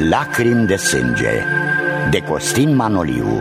Lacrimi de sânge, de Costin Manoliu.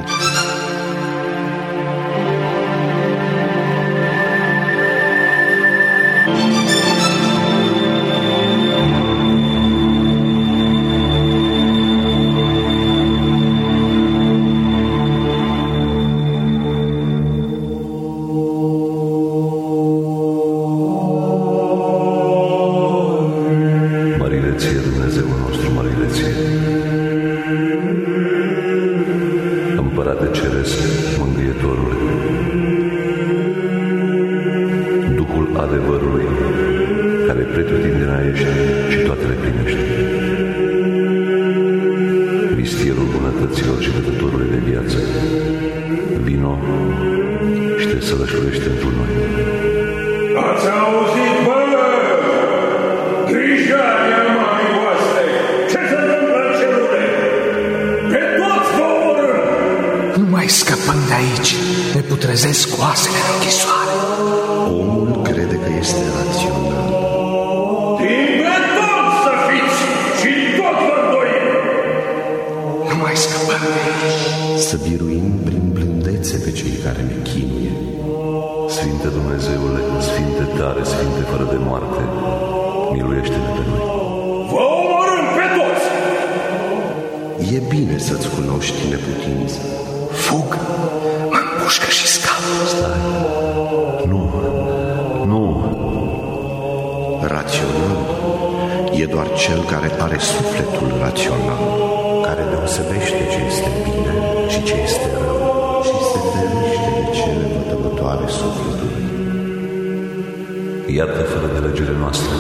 Iată fără de legile noastre.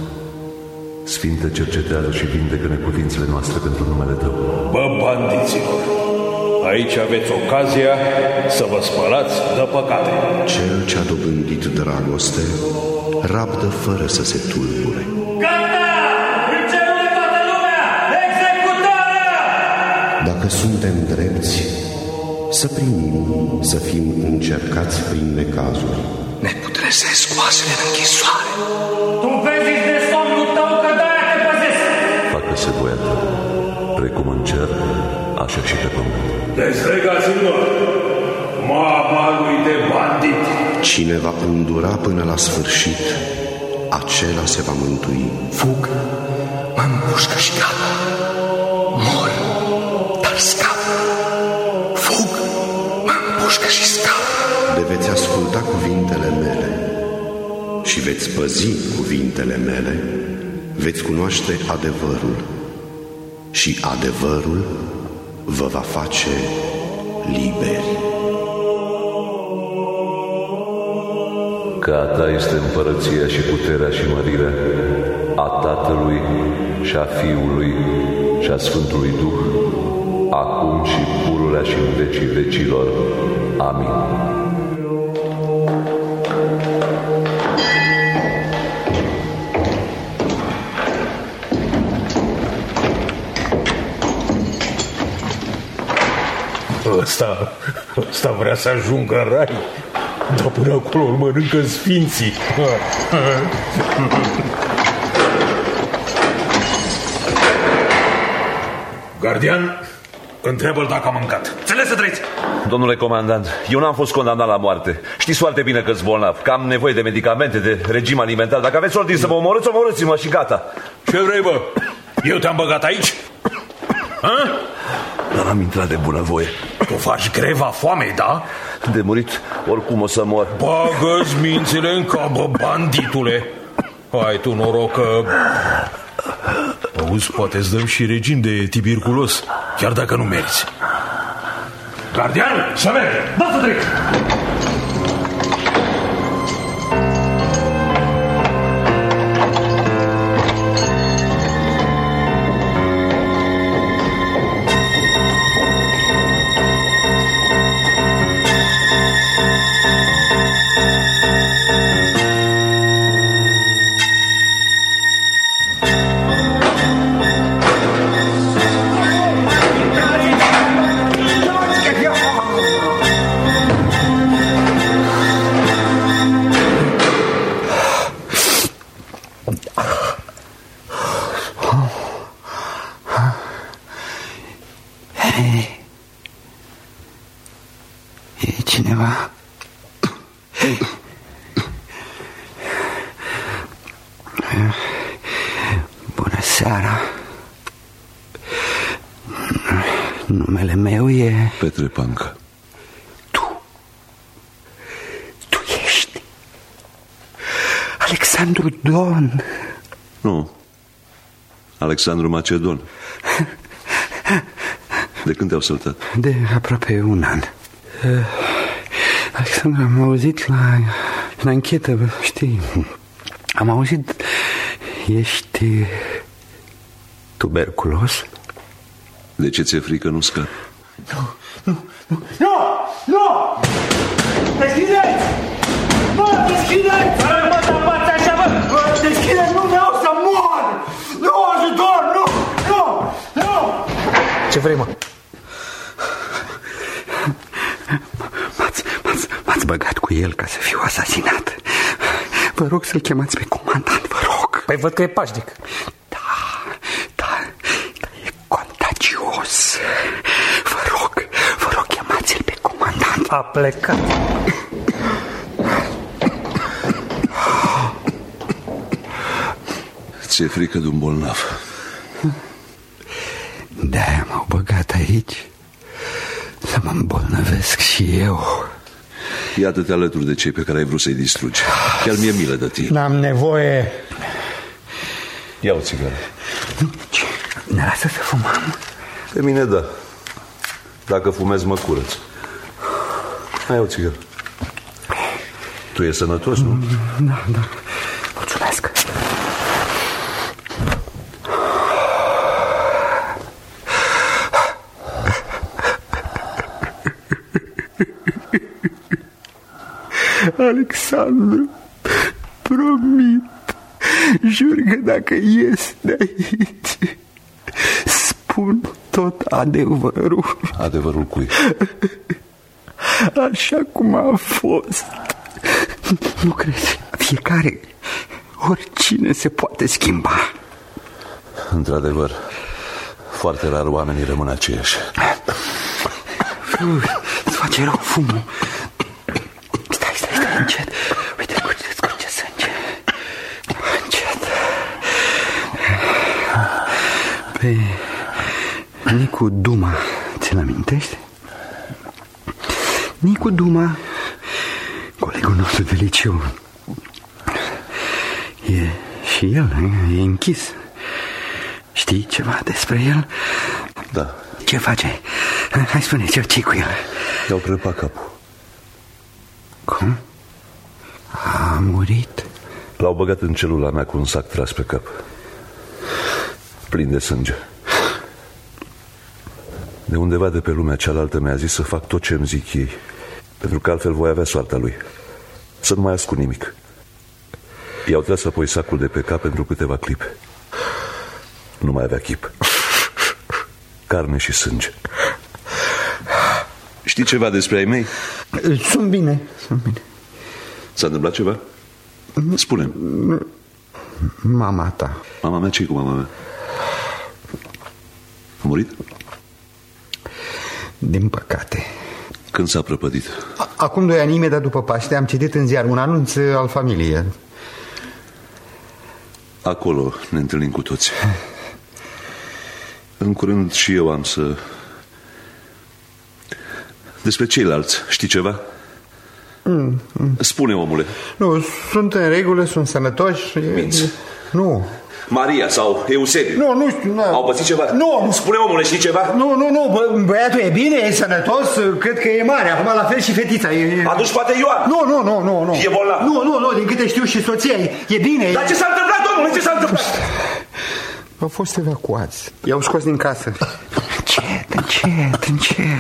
Sfinte, cercetează și vindecă neputințele noastre pentru numele Tău. Bă, bandiților, aici aveți ocazia să vă spălați de păcate. Cel ce-a dobândit dragoste rabdă fără să se tulbure. Gata! Început toată lumea! Executarea! Dacă suntem drepți, să primim, să fim încercați prin necazuri. Ne putrezesc oasele în închisoare. Tu vezi de somnul tău că de-aia te păzesc. Facă-se voia Ta, precum în cer, așa și pe pământ. Dezlegați-vă, mama lui de bandit. Cine va îndura până la sfârșit, acela se va mântui. Fug, mă împușcă și gata. Mor, dar scap. Fug, mă împușcă și scap. De veți asculta cuvintele mele și veți păzi cuvintele mele, veți cunoaște adevărul și adevărul vă va face liberi. Că a Ta este împărăția și puterea și mărirea, a Tatălui și a Fiului și a Sfântului Duh, acum și pururea și în vecii vecilor. Amin. Ăsta vrea să ajungă în rai, dar până acolo îl mănâncă sfinții. Gardian, întreabă-l dacă a mâncat. Înțeles să trăiți. Domnule comandant, eu n-am fost condamnat la moarte. Știți foarte bine că-s bolnav, că am nevoie de medicamente, de regim alimentar. Dacă aveți ordine să mă omorâți, omorâți-mă și gata. Ce vrei, bă? Eu te-am băgat aici? Ha? Dar am intrat de bunăvoie. Tu faci greva foamei, da? De murit, oricum o să mor. Bagă-ți mințile în cap, bă, banditule. Ai tu noroc că... Auzi, poate îți dăm și regim de tuberculos, chiar dacă nu meriți. Gardian, să mergem! Da, să trec! E cineva? Bună seara. Numele meu e... Petre Panca. Tu ești Alexandru Don. Nu, Alexandru Macedon. De când te-au săltat? De aproape un an. Alexandru, am auzit la anchetă, știi, am auzit, ești tuberculos? De ce ți-e frică, nu scapi? Nu! Deschideți! Deschideți! Mă tapați așa, mă! Deschideți, nu vreau să mor! Nu, ajutor, nu! Ce vrei, mă? M-ați băgat cu el ca să fiu asasinat. Vă rog să-l chemați pe comandant, vă rog. Păi văd că e pașnic. Da, e contagios. Vă rog, chemați-l pe comandant. A plecat. Ți-e frică de un bolnav. De-aia m-au băgat aici, să mă îmbolnăvesc și eu. Iată-te alături de cei pe care ai vrut să-i distrugi. Chiar mi-e milă de tine. N-am nevoie. Ia o țigară. Ne lasă să fumăm? Pe mine da. Dacă fumezi mă curăț. Hai o țigară. Tu ești sănătos, nu? Da, mulțumesc. Alexandru, promit, jur că dacă ies de aici, spun tot adevărul. Adevărul cui? Așa cum a fost. Nu crezi? Fiecare, oricine se poate schimba. Într-adevăr, foarte rar oamenii rămân aceiași. Îți face rău fumul. Stai, încet. Uite, scurge sânge. Încet. Pe Nicu Duma, ți-l amintești? Nicu Duma, colegul nostru de liceu. Și el e închis. Știi ceva despre el? Da. Ce face? Hai spune, ce-i cu el? I-au crăpat capul. Cum? A murit? L-au băgat în celula mea cu un sac tras pe cap, plin de sânge. De undeva de pe lumea cealaltă mi-a zis să fac tot ce-mi zic ei, pentru că altfel voi avea soarta lui. Să nu mai ascund nimic. I-au tras apoi sacul de pe cap pentru câteva clipe. Nu mai avea chip. Carne și sânge. Știi ceva despre ai mei? Sunt bine. S-a întâmplat ceva? Spune-mi. Mama ta. Mama mea? Ce-i cu mama mea? A murit? Din păcate. Când s-a prăpădit? Acum 2 ani, imediat după Paște, am citit în ziar un anunț al familiei. Acolo ne întâlnim cu toți. În curând și eu am să... Despre ceilalți, știi ceva? Spune, omule. Nu, sunt în regulă, sunt sănătoși. Minți. Nu. Maria sau Eusebiu? Nu știu. Au pățit ceva? Nu. Spune, omule, știi ceva? Nu, băiatul e bine, e sănătos, cred că e mare. Acum la fel și fetița. Atunci poate Ioan. Nu. E bolnav? Nu, din câte știu și soția e bine. Dar ce s-a întâmplat, domnule? Ce s-a întâmplat? Au fost evacuați. I-au scos din casă. Încet.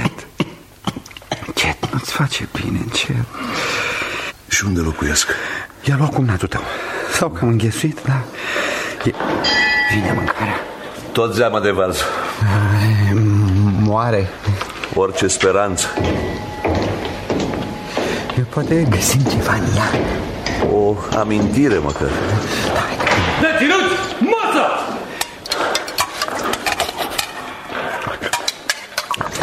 Nu-ți face bine, încet. Și unde locuiesc? I-a luat cumnatul tău. Sau că am înghesuit, dar... Vine mâncarea. Tot zeamă de varză. Moare. Orice speranță. Poate găsim ceva în ea. O amintire măcar. Deținuți! Masă!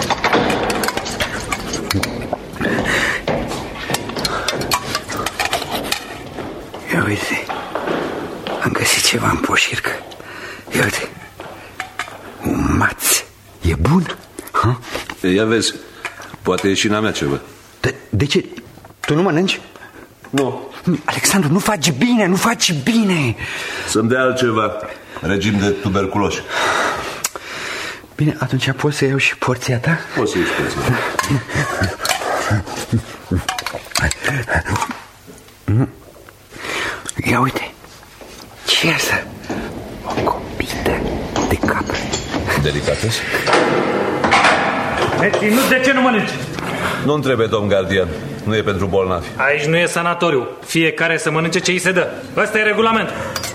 bun. Ha? Ia vezi, poate e și n-a mea ceva. De ce? Tu nu mănânci? Nu. Alexandru, nu faci bine, nu faci bine. Să-mi dea altceva. Regim de tuberculoși. Bine, atunci poți să iau și porția ta? Poți să iei și porția ta. Ia uite, ce e asta? O copită de capră. Delicatăs? Nu, de ce nu mănânci? Nu-mi trebuie, domn gardian. Nu e pentru bolnavi. Aici nu e sanatoriu. Fiecare să mănânce ce îi se dă. Ăsta e regulament.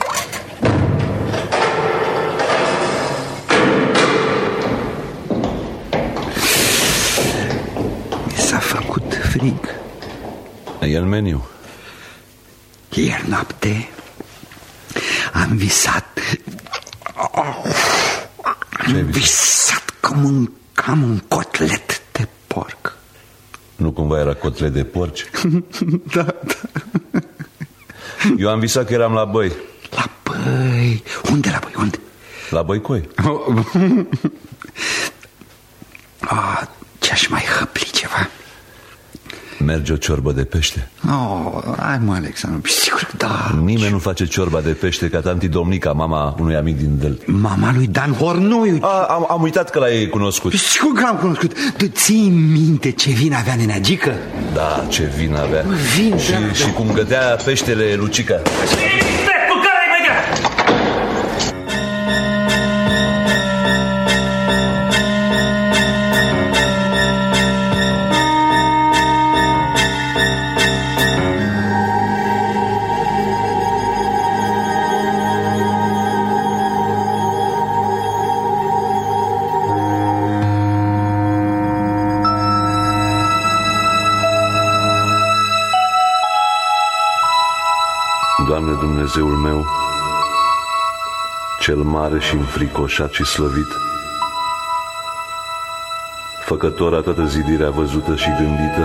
Mi s-a făcut frig. E în meniu. Ieri noapte am visat. Am visat că mâncam un cotlet de porc. Nu cumva era cotlet de porci? Da. Eu am visat că eram la Băi. La Băi? Unde la Băi? Unde? La Băicoi. Ce-aș mai hăpli ceva? Merge o ciorbă de pește. Hai mă, Alexandru, sigur că da. Nimeni nu face ciorba de pește ca tanti Domnica, mama unui amic din Del. Mama lui Dan Hornoiu. Am uitat că l-ai cunoscut. Sigur că l-am cunoscut. Tu ții minte ce vin avea neneagică? Da, ce vin avea. Vin, și cum gătea peștele Lucica. Doamne Dumnezeul meu, cel mare și înfricoșat și slăvit, făcător a toată zidirea văzută și gândită,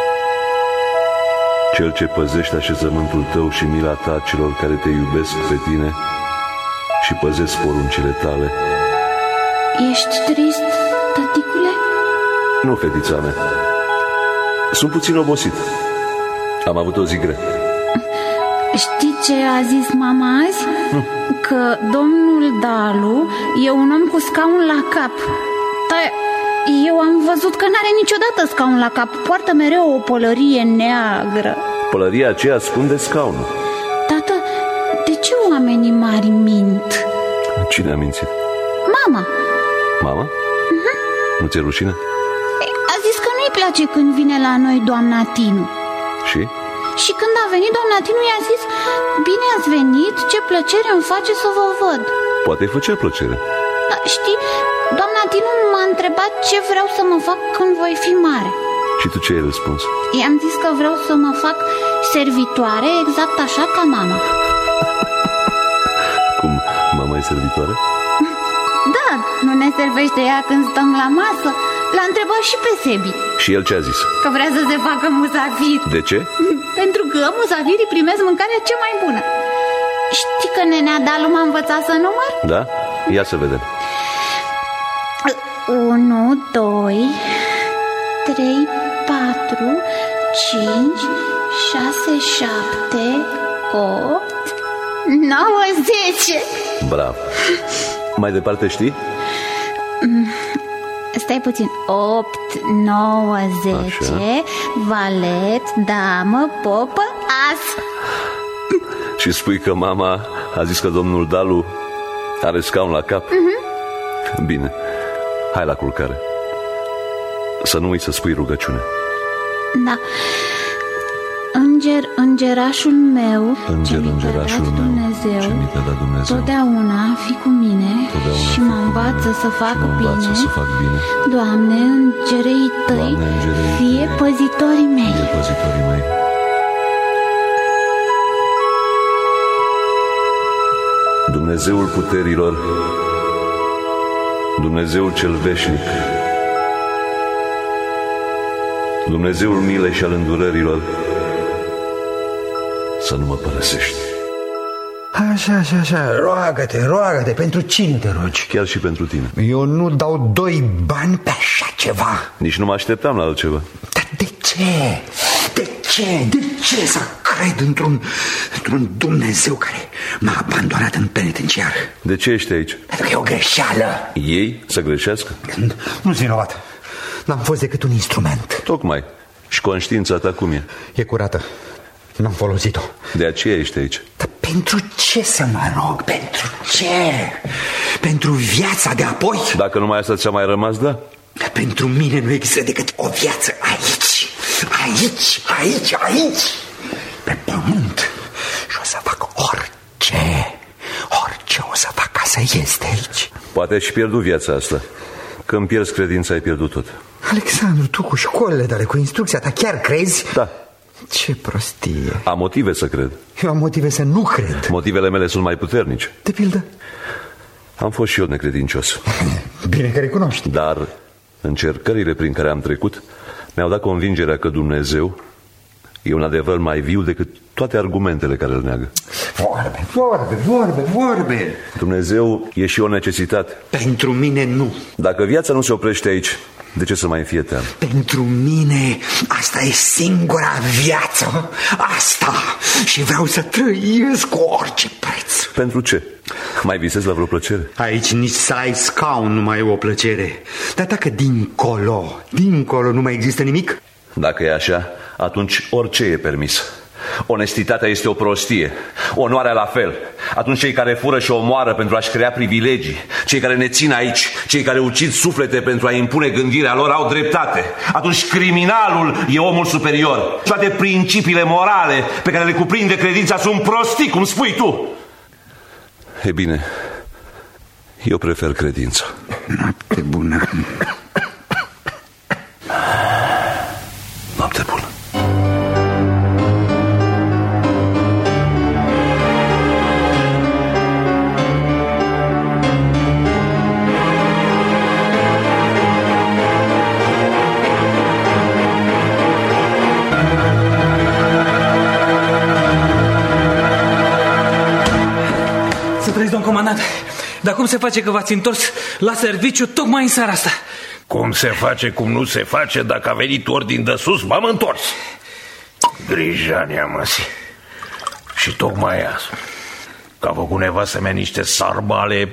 cel ce păzește așezământul tău și mila ta celor care te iubesc pe tine și păzesc poruncile tale. Ești trist, tăticule? Nu, fetița mea. Sunt puțin obosit. Am avut o zi grea. Știi ce a zis mama azi? Că domnul Dalu e un om cu scaun la cap. Dar eu am văzut că n-are niciodată scaun la cap. Poartă mereu o pălărie neagră. Pălăria aceea ascunde scaunul. Tată, de ce oamenii mari mint? Cine a mințit? Mama. Mama? Nu ți-e rușine? A zis că nu-i place când vine la noi doamna Tinu. Și? Și când a venit doamna Tinu i-a zis: bine ați venit, ce plăcere îmi face să vă văd. Poate îi făcea plăcere. Da, știi, doamna Tinu m-a întrebat ce vreau să mă fac când voi fi mare. Și tu ce ai răspuns? I-am zis că vreau să mă fac servitoare, exact așa ca mama. Cum? Mama e servitoare? Da, nu ne servește ea când stăm la masă? L-a întrebat și pe Sebi. Și el ce a zis? Că vrea să se facă musafir. De ce? Pentru că musafirii primesc mâncarea cea mai bună. Știi că nenea Dalu m-a învățat să număr? Da? Ia să vedem. 1, 2, 3, 4, 5, 6, 7, 8, 9, 10. Bravo. Mai departe știi? Stai puțin. 8, 9, 10. Așa. Valet, damă, popă, as. Și spui că mama a zis că domnul Dalu are scaun la cap? Bine, hai la culcare. Să nu uiți să spui rugăciune. Da. Îngerașul meu, îngerașul meu, Dumnezeu, ce mi te-a dat Dumnezeu, totdeauna fi cu mine și mă învață să fac bine. Doamne, îngerii tăi, fie păzitorii mei. Dumnezeul puterilor, Dumnezeul cel veșnic, Dumnezeul milei și al îndurărilor, să nu mă părăsești. Așa, roagă-te, pentru cine te rogi? Chiar și pentru tine. Eu nu dau 2 bani pe așa ceva. Nici nu mă așteptam la altceva. Dar de ce? De ce să cred într-un Dumnezeu care m-a abandonat în penitenciar? De ce ești aici? Pentru că e o greșeală. Ei să greșească? Nu-s vinovat. N-am fost decât un instrument. Tocmai. Și conștiința ta cum e? E curată. N-am folosit-o. De aceea ești aici. Dar pentru ce să mă rog? Pentru ce? Pentru viața de apoi? Dacă numai asta ți-a mai rămas, da? Pentru mine nu există decât o viață aici, pe pământ. Și o să fac orice o să fac ca să ies de aici. Poate ai și pierdut viața asta. Când pierzi credința, ai pierdut tot. Alexandru, tu cu școlile tale, cu instrucția ta, chiar crezi? Da. Ce prostie. Am motive să cred. Eu am motive să nu cred. Motivele mele sunt mai puternice. De pildă? Am fost și eu necredincios. Bine că recunoști. Dar încercările prin care am trecut mi-au dat convingerea că Dumnezeu e un adevăr mai viu decât toate argumentele care îl neagă. Vorbe. Dumnezeu e și o necesitate. Pentru mine nu. Dacă viața nu se oprește aici, de ce să mai fie teamă? Pentru mine asta e singura viață. Asta. Și vreau să trăiesc cu orice preț. Pentru ce? Mai visezi la vreo plăcere? Aici nici să ai scaun nu mai e o plăcere. Dar dacă dincolo nu mai există nimic? Dacă e așa, atunci orice e permis. Onestitatea este o prostie, onoarea la fel. Atunci cei care fură și omoară pentru a-și crea privilegii, cei care ne țin aici, cei care ucid suflete pentru a impune gândirea lor au dreptate. Atunci criminalul e omul superior. Toate principiile morale pe care le cuprinde credința sunt prostii, cum spui tu. E bine, eu prefer credința. Noapte bună. Noapte bună. Domn comandant, dar cum se face că v-ați întors la serviciu tocmai în seara asta? Cum se face, cum nu se face, dacă a venit ordin de sus, m-am întors. Grijania măsii. Și tocmai azi, că a făcut nevastă mea niște sarbale.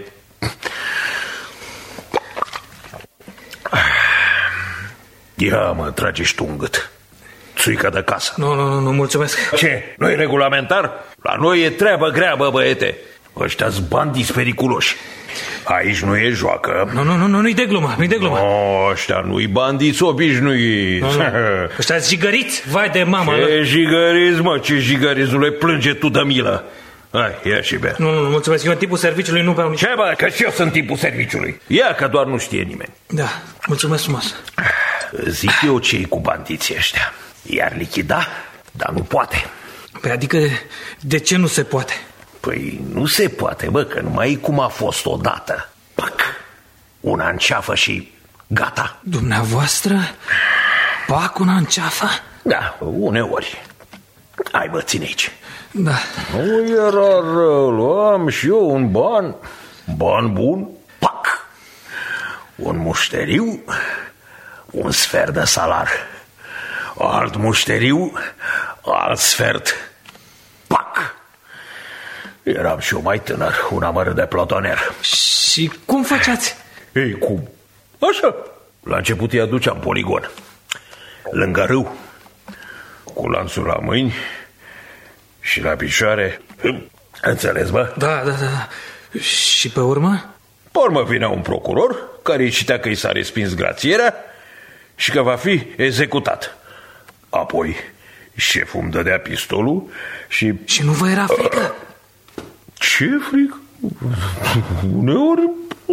Ia mă, trage și tu în gât. Țuică de casă. Nu, mulțumesc. Ce? Nu-i regulamentar? La noi e treabă grea, bă, băiete. Ăștia-s bandiți periculoși. Aici nu e joacă. Nu-i de glumă, Ăștia nu-i bandiți obișnuiți. Ăștia-s jigăriți, vai de mama. Ce jigăriți, mă, ce jigăriți, nu le plânge tu de milă. Hai, ia și bea. Nu, mulțumesc, eu în timpul serviciului nu beau nici. Ce, bă, că și eu sunt timpul serviciului. Ia că doar nu știe nimeni. Da, mulțumesc frumos. Zic eu ce-i cu bandiții ăștia. I-ar lichida, dar nu poate. Păi adică de ce nu se poate? Păi nu se poate, bă, că numai cum a fost odată. Pac! Una înceafă și gata. Dumneavoastră? Pac, una înceafă? Da, uneori. Hai, bă, ține aici. Da. Nu era rău, luam și eu un ban. Ban bun, pac! Un mușteriu, un sfert de salar. Alt mușteriu, alt sfert, pac! Eram și eu mai tânăr, un amăr de plotoner. Și cum făceați? Ei, cum? Așa. La început îi aduceam poligon. Lângă râu. Cu lanțul la mâini și la picioare. Înțeles, bă? Da. Și pe urmă? Pe urmă vinea un procuror care îi citea că i s-a respins grațierea și că va fi executat. Apoi șeful îmi dădea pistolul și... Și nu vă era frică? Ce frică? Uneori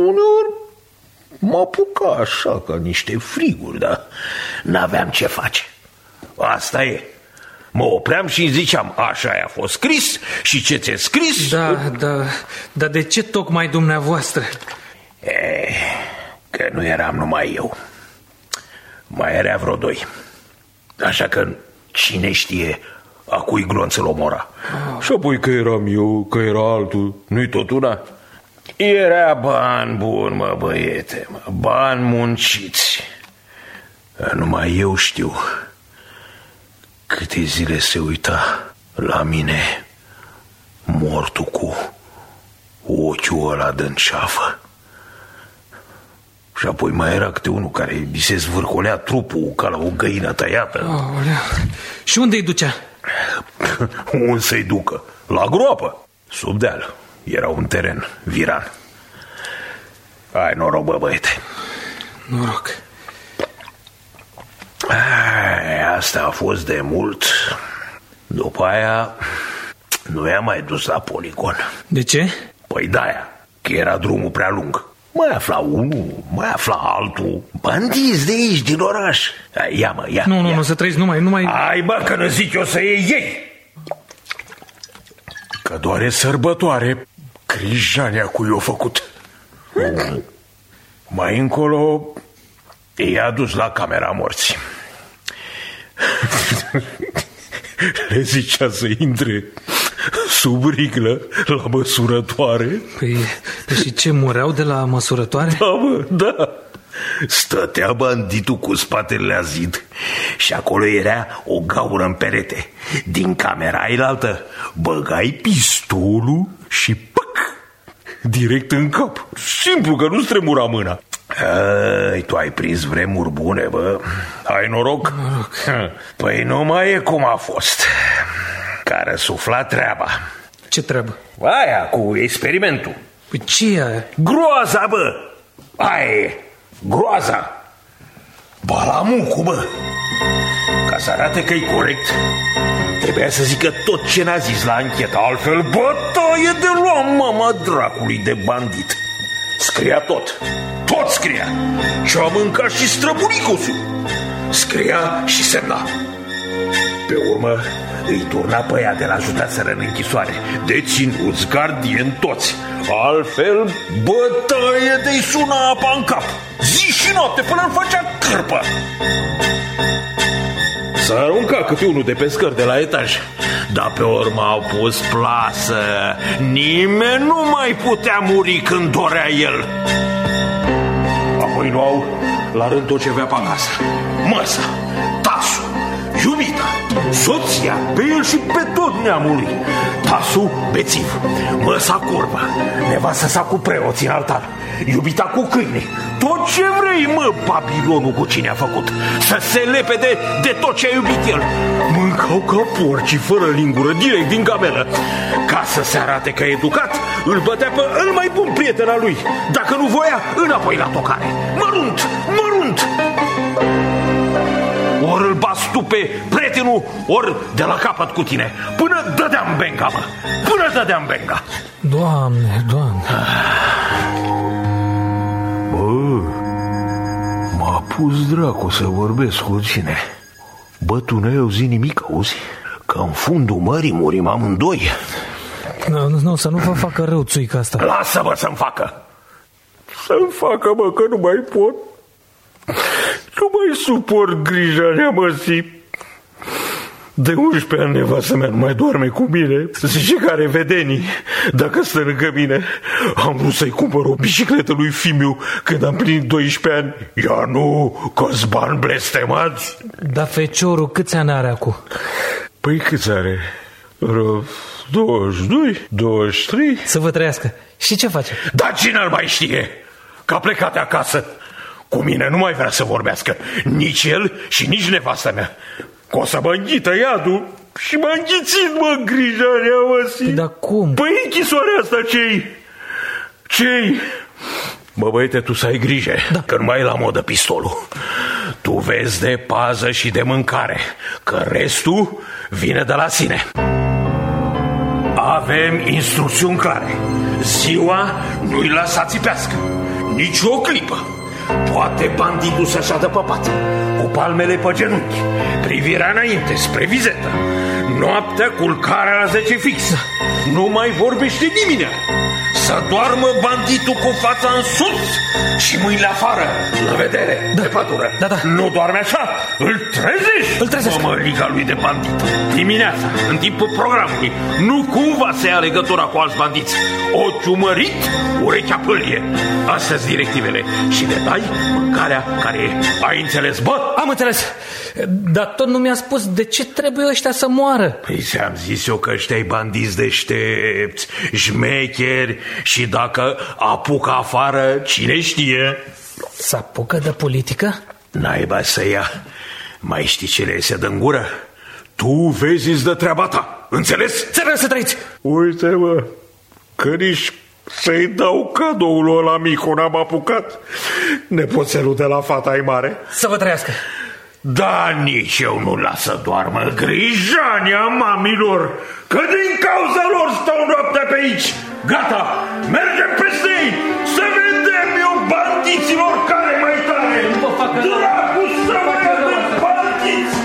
mă apuca așa ca niște friguri, dar n-aveam ce face. Asta e. Mă opream și îmi ziceam, așa a fost scris și ce ți-e scris? Dar de ce tocmai dumneavoastră? Că nu eram numai eu. Mai era vreo 2. Așa că cine știe a cui glonț îl omora. Și apoi că eram eu, că era altul, nu-i tot una? Era bani buni, mă, băiete, mă, bani munciți. Numai eu știu câte zile se uita la mine mortul cu ochiul ăla de-n ceafă. Și apoi mai era câte unul care îi se zvârcolea trupul ca la o găină tăiată. Aolea. Și unde îi ducea? Unde să-i ducă? La groapă, sub deal. Era un teren viran. Ai noroc, bă, băiete. Noroc. Asta a fost de mult. După aia nu i-am mai dus la poligon. De ce? Păi de-aia, că era drumul prea lung. Mai afla unul, mai afla altul. Bandiți de aici, din oraș. Ia, mă, ia. Nu, să trăiți, numai... Hai, bă, că nu zic eu să iei ei. Că doar e sărbătoare. Crijania cui i-a făcut. Mai încolo i-a dus la camera morții. Le zicea să intre sub riglă la măsurătoare. Păi și ce, mureau de la măsurătoare? Da, mă, da. Stătea banditul cu spatele la zid și acolo era o gaură în perete. Din camera ailaltă băgai pistolul și păc, direct în cap. Simplu, că nu-ți tremura mâna. Tu ai prins vremuri bune, bă. Ai noroc? Păi nu mai e cum a fost. Că a răsuflat treaba. Ce treabă? Aia cu experimentul. Păi ce e aia? Groaza, bă. Aia e groaza. Balamucul, bă. Ca să arate că e corect, trebuia să zică tot ce n-a zis la anchetă. Altfel, bătaie de luam mama dracului de bandit. Scria tot. Tot scria. Ce-a mâncat și străbunicusul. Scria și semna. Pe urmă îi turna pe ea de la ajutaseră în închisoare. Deținuți, gardieni, toți. Altfel, bătaie de-i suna apa în cap. Zi și noapte până îl făcea cârpă. S-a aruncat câte unul de pe scări de la etaj. Dar pe urmă au pus plasă. Nimeni nu mai putea muri când dorea el. Apoi luau la rând tot ce avea pe acasă. Măsa, tasul, iubita, soția, pe el și pe tot neamul lui. Tasul bețiv, măsa curbă, nevastă sa cu preoții în altar, iubita cu câini. Tot ce vrei, mă, Babilonul cu cine a făcut. Să se lepede de tot ce a iubit el. Mâncau ca porcii fără lingură, direct din cameră. Ca să se arate că e educat, îl bătea pe îl mai bun prieten al lui. Dacă nu voia, înapoi la tocare. Mărunt, mărunt. Ori îl bați tu pe prietenul, ori de la capăt cu tine. Până dădeam benga, mă. Până dădeam benga. Doamne, Doamne. Bă, m-a pus dracu să vorbesc cu tine. Bă, tu n-ai auzit nimic, auzi? Că în fundul mării murim amândoi. Nu, să nu vă facă rău țuica asta. Lasă-mă să-mi facă. Să-mi facă, mă, că nu mai pot. Nu mai suport grija măsii. De 11 ani nevastă mea nu mai doarme cu mine. Zice că are vedenii dacă stă lângă mine. Am vrut să-i cumpăr o bicicletă lui Fimiu când am plinit 12 ani. Ea nu, că-s bani blestemați. Dar feciorul câți ani are acum? Păi câți are? 22, 23. Să vă trăiască. Și ce face? Dar cine-l mai știe? Că a plecat acasă. Cu mine nu mai vrea să vorbească. Nici el și nici nevastă mea. Că o să mă înghită iadul. Și m-a înghițit, mă, grijarea, măsii. Dar cum? Păi închisoarea asta ce-i? Bă, băiete, tu să ai grijă, da. Că nu mai e la modă pistolul. Tu vezi de pază și de mâncare, că restul vine de la sine. Avem instrucțiuni clare. Ziua nu-i lăsa țipească. Nici o clipă. Poate banditul să șadă pe pat, cu palmele pe genunchi, privirea înainte, spre vizetă. Noaptea culcarea la 10 fix. Nu mai vorbește nimeni. Să doarmă banditul cu fața în sus și mâinile afară, la vedere, de pătură. Da. Nu doarme așa, îl trezești. Îl trezesc. Mămăliga lui de bandit. Dimineața, în timpul programului, nu cumva să ia legătura cu alți bandiți. Ochiul umărit, urechea pâlnie. Astea sunt directivele. Și le dai mâncarea care e. Ai înțeles, bă? Am înțeles. Dar tot nu mi-a spus de ce trebuie ăștia să moară. Păi ți-am zis eu că ăștia-i bandiți deștepți, șmecheri și dacă apucă afară, cine știe? S-apucă de politică? Naiba să ia. Mai știi ce le iese din gură? Tu vezi-ți de treaba ta, înțeles? Țără să trăiți! Uite, mă, că nici să-i dau cadoul ăla micu n-am apucat. Nepoțelul de la fata-i mare. Să vă trăiască! Da, nici eu nu las să doarmă grijania mamilor, că din cauza lor stau noaptea pe aici. Gata, mergem peste ei, să vedem eu bandiților care mai tare. Dracu să mă ia de bandiți!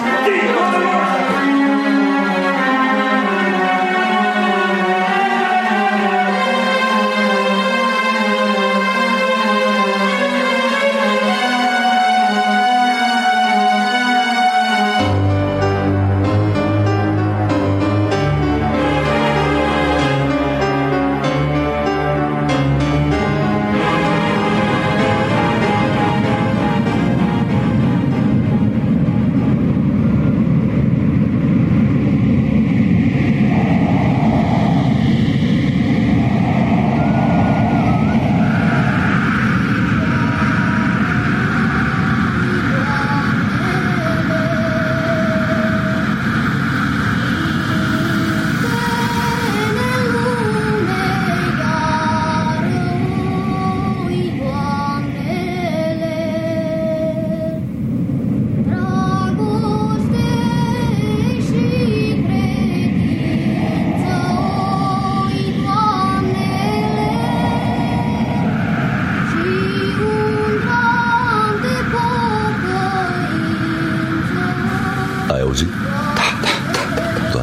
Ai auzit? Da.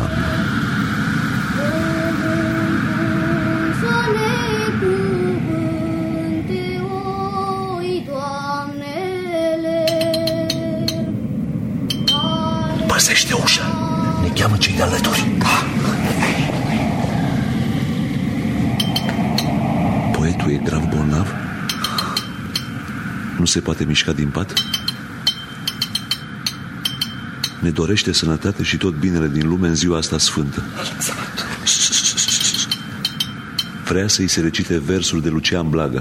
Păzește ușa. Ne cheamă cei de alături. Poetul e grav bolnav? Nu se poate mișca din pat? Ne dorește sănătate și tot binele din lume în ziua asta sfântă. Vrea să-i se recite versuri de Lucian Blaga.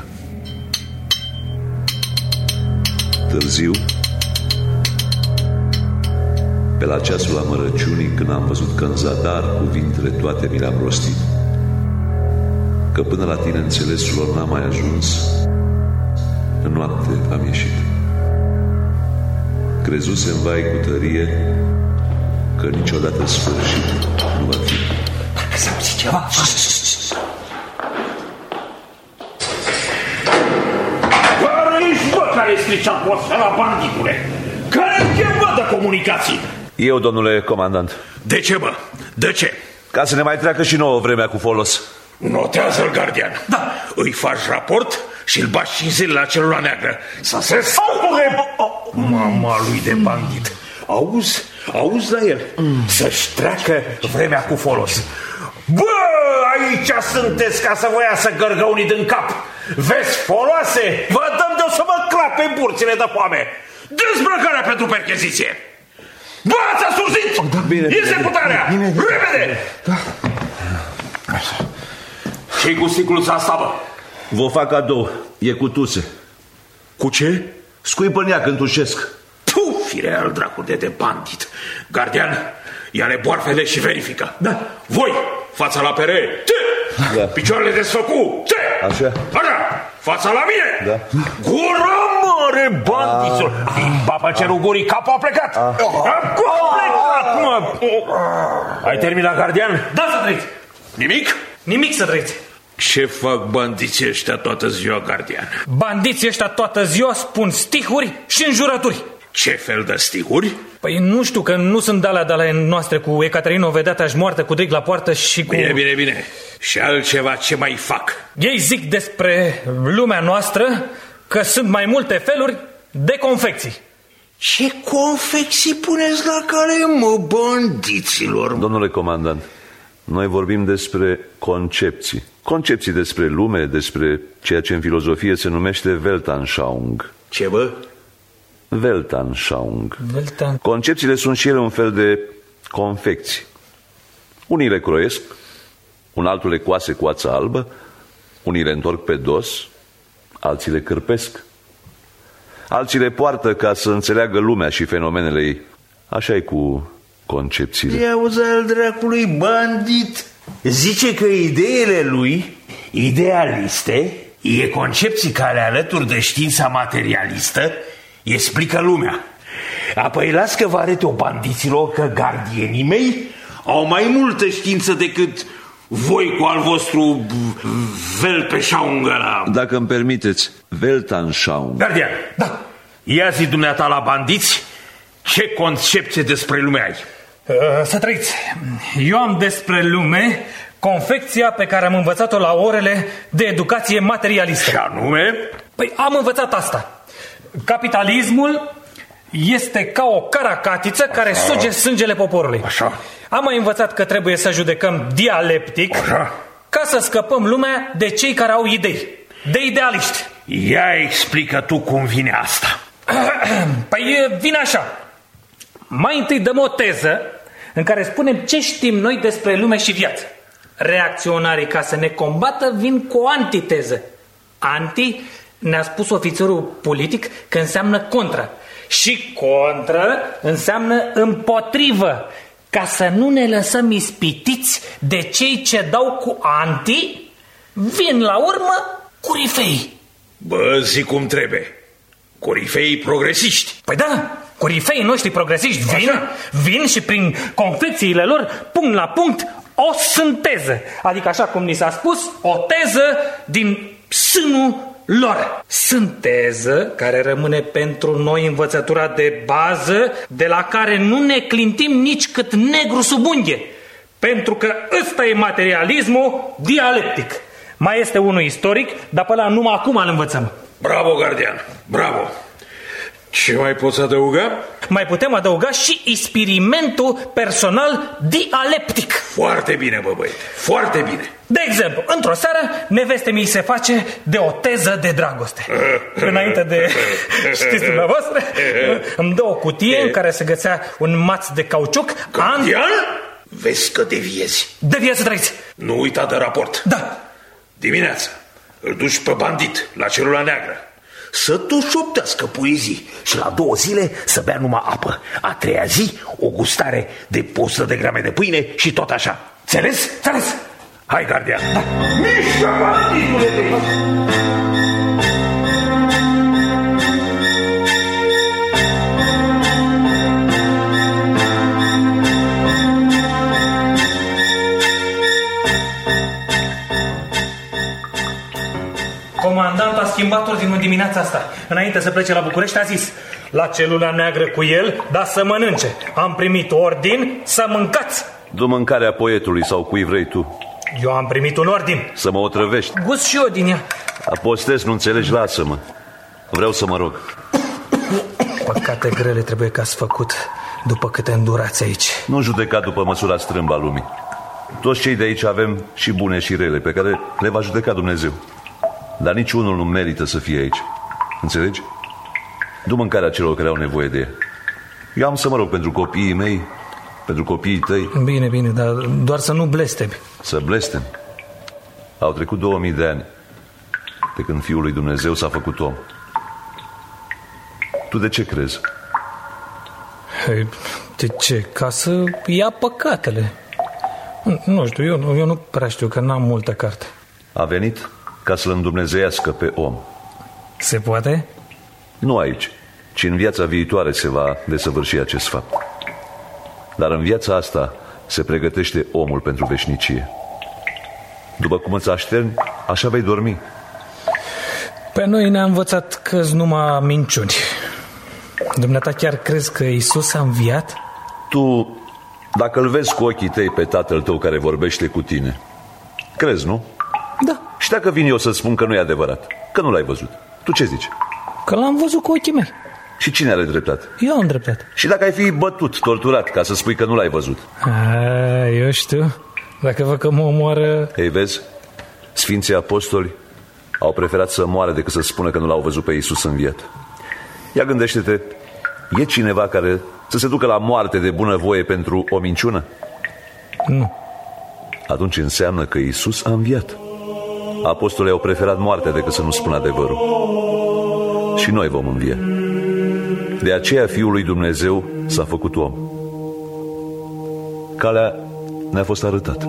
Târziu, pe la ceasul amărăciunii, când am văzut că în zadar cuvintele toate mi le-am rostit, că până la tine înțelesul lor n-am mai ajuns, în noapte am ieșit. Crezusem vai cu tărie că niciodată sfârșit nu va fi. Parcă s-a auzit ceva. Care ești, bă, care strici atmosfera, banditule? Care chemă de comunicații? Eu, domnule comandant. De ce, bă? De ce? Ca să ne mai treacă și nouă vremea cu folos. Notează-l, gardian. Da. Îi faci raport și îl bași 5 zile la celula neagră. Să se spune. Mama lui de bandit. Auzi la el. Să-și treacă vremea cu folos. Bă, aici sunteți ca să vă iasă gărgăunii din cap. Vezi foloase? Vă dăm de să mă clape burțile de foame. Dezbrăcarea pentru percheziție. Bă, ți-a surzit! Iese putarea! Repede! Da. Ce-i cu sticluța asta, bă? Vă fac cadou, e cu tuse. Cu ce? Scuipănea când tușesc. Tu, fire al dracului de bandit. Gardian, ia-le boarfele și verifică. Da. Voi, fața la pere. Da. Picioarele desfăcu. Așa. Fața la mine. Da. Gură mare, bandițul. Papa cerul gurii, capul a plecat. A plecat, mă. Ai terminat, gardian? Da, să trăiți. Nimic? Nimic, să trăiți. Ce fac bandiții ăștia toată ziua, gardian? Bandiții ăștia toată ziua spun stihuri și înjurături. Ce fel de sticuri? Păi nu știu, că nu sunt de ale noastre cu Ecaterina Vedeata-și moartă cu Dric la poartă și cu... Bine. Și altceva ce mai fac? Ei zic despre lumea noastră că sunt mai multe feluri de confecții. Ce confecții puneți la cale, mă, bandiților? Domnule comandant, noi vorbim despre concepții. Concepții despre lume, despre ceea ce în filozofie se numește Weltanschauung. Ce, bă? Weltanschauung. Concepțiile sunt și ele un fel de confecții. Unii le croiesc, un altul le coase cu ață albă, unii le întorc pe dos, alții le cârpesc. Alții le poartă ca să înțeleagă lumea și fenomenele ei. Așa e cu concepțiile. Ia-uzi al dracului, bandit. Zice că ideile lui, idealiste, e concepții care, alături de știința materialistă, explică lumea. Apoi las că vă arăt-o, bandiților, că gardienii mei au mai multă știință decât voi cu al vostru Weltanschauung ăla. Dacă îmi permiteți, Weltanschauung. Gardian, da. Ia zi dumneata la bandiți, ce concepție despre lume ai? Să trăiți. Eu am despre lume confecția pe care am învățat-o la orele de educație materialistă. Și anume? Păi am învățat asta. Capitalismul este ca o caracatiță care suge sângele poporului. Așa. Am mai învățat că trebuie să judecăm dialectic. Așa. Ca să scăpăm lumea de cei care au idei, de idealiști. Ia explică tu cum vine asta. Păi vine așa. Mai întâi dăm o teză în care spunem ce știm noi despre lume și viață. Reacționarii, ca să ne combată, vin cu o antiteză. Anti, ne-a spus ofițerul politic, că înseamnă contra. Și contra înseamnă împotrivă. Ca să nu ne lăsăm ispitiți de cei ce dau cu anti, vin la urmă corifei. Bă, zic cum trebuie. Corifei progresiști. Păi da, corifeii noștri progresiști vin și prin confecțiile lor pun la punct o sinteză. Adică, așa cum ni s-a spus, o teză din sânul lor. Sinteză care rămâne pentru noi învățătura de bază, de la care nu ne clintim nici cât negru sub unghie. Pentru că ăsta e materialismul dialectic. Mai este unul istoric, dar pe ăla numai acum îl învățăm. Bravo, gardian, bravo. Ce mai poți adăuga? Mai putem adăuga și experimentul personal dialectic. Foarte bine, bă, băi, foarte bine. De exemplu, într-o seară, neveste mi se face de o teză de dragoste. Înainte de, știți dumneavoastră, îmi dă o cutie în care se găsea un maț de cauciuc. Gardian? Vezi că deviezi. Deviezi, să trăiți. Nu uita de raport. Da. Dimineața îl duci pe bandit la celula neagră să tu șoptească poezii și la 2 zile să bea numai apă. A 3-a zi o gustare de 100 de grame de pâine și tot așa. Înțeles? Înțeles? Hai, gardian. Da. Mișcă, banditule! Comandant a schimbat ordinul dimineața asta. Înainte să plece la București a zis: la celula neagră cu el, dar să mănânce. Am primit ordin să mâncați. Du mâncarea poetului sau cui vrei tu. Eu am primit un ordin. Să mă otrăvești. Gust și eu din ea. Apostez, nu înțelegi, lasă-mă. Vreau să mă rog. Păcate grele trebuie că ați făcut după câte îndurați aici. Nu judeca după măsura strâmbă a lumii. Toți cei de aici avem și bune și rele, pe care le va judeca Dumnezeu. Dar niciunul nu merită să fie aici. Înțelegi? Du mâncarea celor care au nevoie de ea. Eu am să mă rog pentru copiii mei, pentru copiii tăi. Bine, bine, dar doar să nu blestemi. Să blestem? Au trecut 2000 de ani de când Fiul lui Dumnezeu s-a făcut om. Tu de ce crezi? De ce? Ca să ia păcatele. Nu știu, eu nu prea știu, că n-am multă carte. A venit ca să-l îndumnezeiască pe om. Se poate? Nu aici, ci în viața viitoare se va desăvârși acest fapt. Dar în viața asta se pregătește omul pentru veșnicie. După cum îți așterni, așa vei dormi. Pe noi ne-a învățat că-s numai minciuni. Dumneata chiar crezi că Iisus a înviat? Tu, dacă îl vezi cu ochii tăi pe tatăl tău care vorbește cu tine, crezi, nu? Da. Și dacă vin eu să spun că nu e adevărat, că nu l-ai văzut, tu ce zici? Că l-am văzut cu ochii mei. Și cine are dreptate? Eu am dreptate. Și dacă ai fi bătut, torturat, ca să spui că nu l-ai văzut? Eu știu. Dacă văd că mă omoară... Ei, vezi? Sfinții apostoli au preferat să moară decât să spună că nu l-au văzut pe Iisus înviat. Ia gândește-te, e cineva care să se ducă la moarte de bunăvoie pentru o minciună? Nu. Atunci înseamnă că Iisus a înviat. Apostolii au preferat moartea decât să nu spună adevărul. Și noi vom învia. De aceea Fiul lui Dumnezeu s-a făcut om. Calea ne-a fost arătată.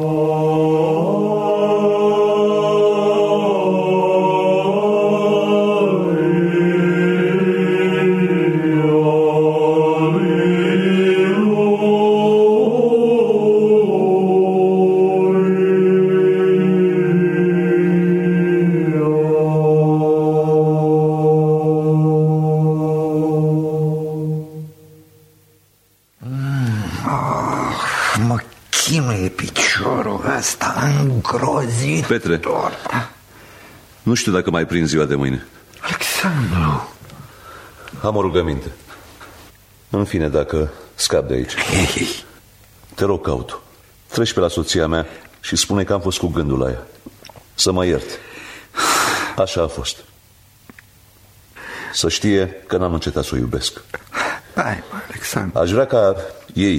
Mă chinuie piciorul ăsta îngrozitor. Petre, nu știu dacă mai prind ziua de mâine. Alexandru, am o rugăminte. În fine, dacă scap de aici, te rog, caut. Treci pe la soția mea și spune că am fost cu gândul la ea. Să mă ierte. Așa a fost. Să știe că n-am încetat să o iubesc. Hai, Alexandru. Aș vrea ca ei,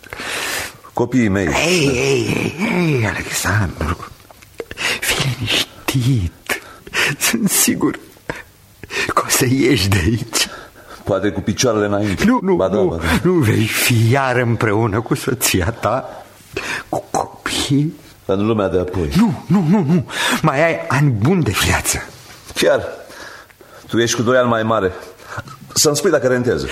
copiii mei... Ei, Alexandru, fii liniștit. Sunt sigur că o să ieși de aici. Poate cu picioarele înainte. Nu vei fi iar împreună cu soția ta, cu copii. În lumea de apoi. Nu. Mai ai ani buni de viață. Chiar, tu ești cu 2 ani mai mare. Să-mi spui dacă rentează.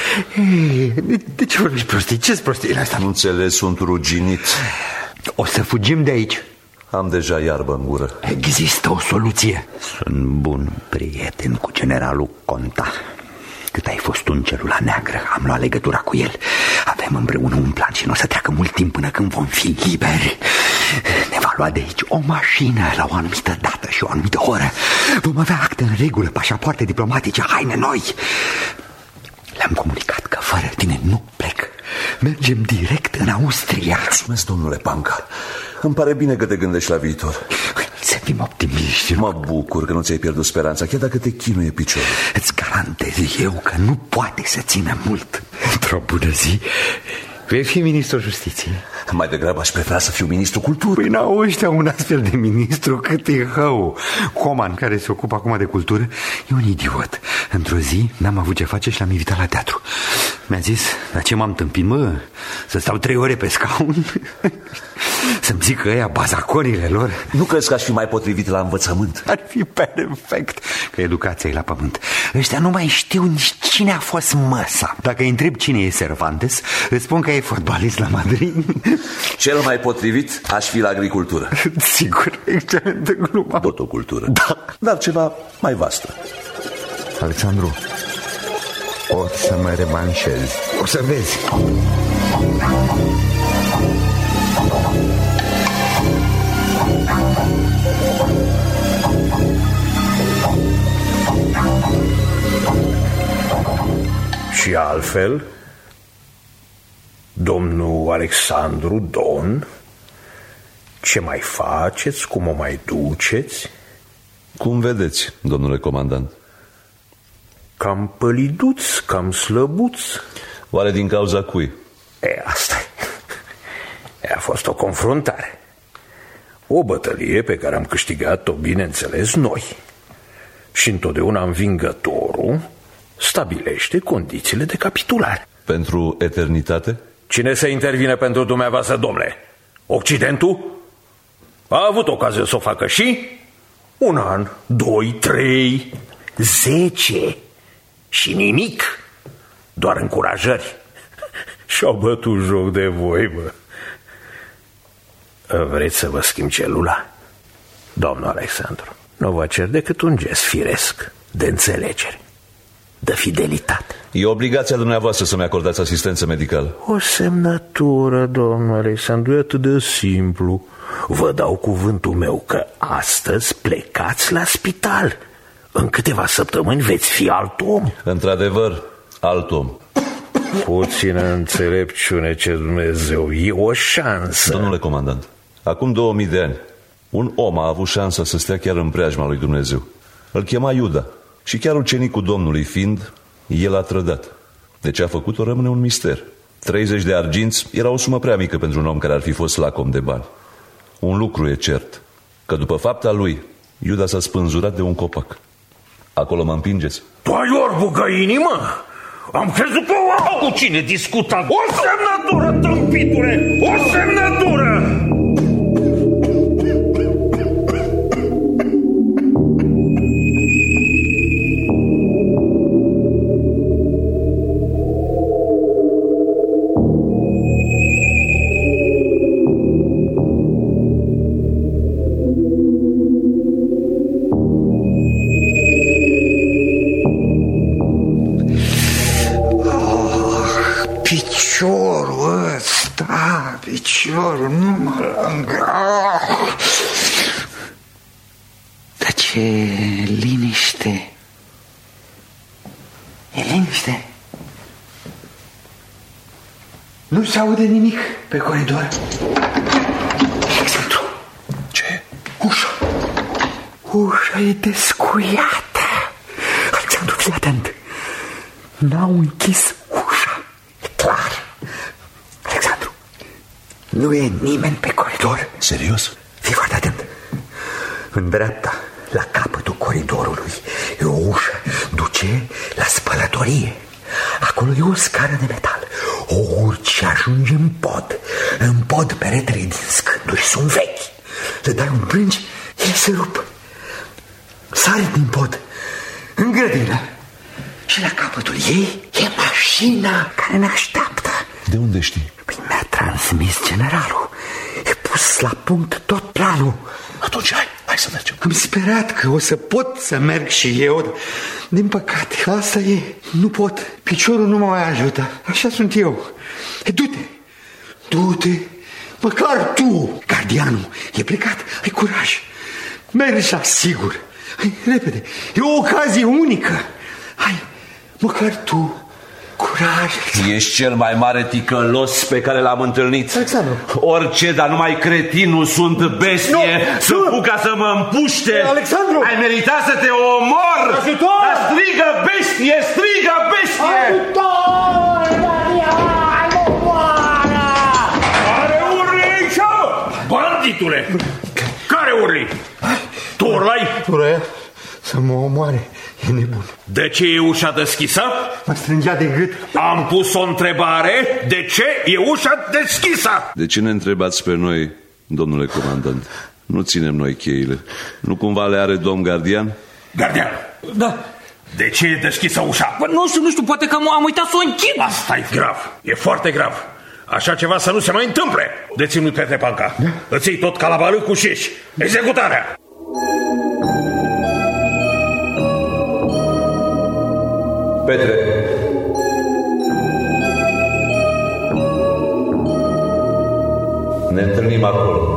De ce vorbești prostii? Ce-s prostiile astea? Nu înțeles, sunt ruginit. O să fugim de aici. Am deja iarbă în gură. Există o soluție. Sunt bun prieten cu generalul Conta. Cât ai fost tu în celula neagră, am luat legătura cu el. Avem împreună un plan și nu o să treacă mult timp până când vom fi liberi. Ne va lua de aici o mașină la o anumită dată și o anumită oră. Vom avea acte în regulă, pașapoarte diplomatice, haine noi. Le-am comunicat că fără tine nu plec. Mergem direct în Austria. Mulțumesc, domnule Panca. Îmi pare bine că te gândești la viitor. Să fim optimiști. Mă bucur că nu ți-ai pierdut speranța, chiar dacă te chinuie piciorul. Îți garantez eu că nu poate să țină mult. Într-o bună zi vei fi ministrul justiției. Mai degrabă aș prefera să fiu ministrul culturii. Păi n-au ăștia un astfel de ministru, cât e hău. Coman, care se ocupă acum de cultură, e un idiot. Într-o zi n-am avut ce face și l-am invitat la teatru. Mi-a zis, la ce m-am tâmpit, mă? Să stau 3 ore pe scaun? Să-mi zică ăia bazaconile lor? Nu crezi că aș fi mai potrivit la învățământ? Ar fi perfect, că educația e la pământ. Ăștia nu mai știu nici cine a fost Măsa. Dacă îi întreb cine e Cervantes, îți spun că e fotbalist la Madrid. Cel mai potrivit aș fi la agricultură. Sigur, excelentă glumă. Tot o cultură, da. Dar ceva mai vastă. Alexandru, o să mă revanșez. O să vezi. Și altfel, domnul Alexandru, domn, ce mai faceți, cum o mai duceți? Cum vedeți, domnule comandant? Cam păliduți, cam slăbuți. Oare din cauza cui? Asta e. A fost o confruntare. O bătălie pe care am câștigat-o, bineînțeles, noi. Și întotdeauna învingătorul stabilește condițiile de capitulare. Pentru eternitate? Cine să intervine pentru dumneavoastră, domnule? Occidentul? A avut ocazie să o facă și 1 an, 2, 3, 10 și nimic. Doar încurajări. Și-au bătut joc de voi, bă. Vreți să vă schimb celula? Domnul Alexandru, nu vă cer decât un gest firesc de înțelegere, de fidelitate. E obligația dumneavoastră să-mi acordați asistență medicală. O semnătură, domnul Alexandru, e atât de simplu. Vă dau cuvântul meu că astăzi plecați la spital. În câteva săptămâni veți fi alt om. Într-adevăr, alt om. Puțină înțelepciune, ce Dumnezeu, e o șansă. Domnule comandant, acum 2000 de ani, un om a avut șansa să stea chiar în preajma lui Dumnezeu. Îl chema Iuda și chiar ucenicul Domnului fiind, el a trădat. De ce a făcut-o rămâne un mister. 30 de arginți era o sumă prea mică pentru un om care ar fi fost lacom de bani. Un lucru e cert, că după fapta lui, Iuda s-a spânzurat de un copac. Acolo mă împingeți? Tu ai orbul găinii, mă? Am crezut că cu cine discuta? O semnătură, tâmpitule! O semnătură! Piciorul, nu mă lângă. Dar ce liniște. E liniște. Nu se aude nimic pe coridor. Alexandru. Ce? Ușa. Ușa e descuiată. Alexandru, fii atent. N-au închis ușa. E clar. Nu e nimeni pe coridor. Serios? Fii foarte atent. În dreapta, la capătul coridorului, e o ușă, duce la spălătorie. Acolo e o scară de metal. O urci și ajunge în pod. În pod peretele din scânduri sunt vechi. Le dai un prânci, ele se rup. Sari din pod în grădină. Și la capătul ei e mașina care ne așteaptă. De unde știi? Păi mi-a transmis generalul. E pus la punct tot planul. Atunci hai să mergem. Am sperat că o să pot să merg și eu. Din păcate, asta e. Nu pot. Piciorul nu mă mai ajută. Așa sunt eu. Du-te. Du-te. Măcar tu. Gardianul e plecat. Ai curaj. Mergi la sigur. Hai, repede. E o ocazie unică. Hai, măcar tu. Curaj. Ești cel mai mare ticălos pe care l-am întâlnit. Alexandru. Orice, dar numai cretinul sunt bestie. Să fug ca să mă împuște. Alexandru. Ai meritat să te omor. Ajutor! Dar strigă bestie, strigă bestie. Ajutor! Care urli aici? Banditule! Care urli? Tu urlai? Vrea să mă omoare. E nebun. De ce e ușa deschisă? Mă strângea de gât. Am pus o întrebare. De ce e ușa deschisă? De ce ne întrebați pe noi, domnule comandant? Nu ținem noi cheile. Nu cumva le are domn gardian? Gardian. Da. De ce e deschisă ușa? Bă, nu știu, poate că am uitat să o închid. Asta e grav. E foarte grav. Așa ceva să nu se mai întâmple. Deținut Petre Panca. Da? Îți iei tot calabalâcul și ieși. Executarea. Petre. Ne întâlnim acolo.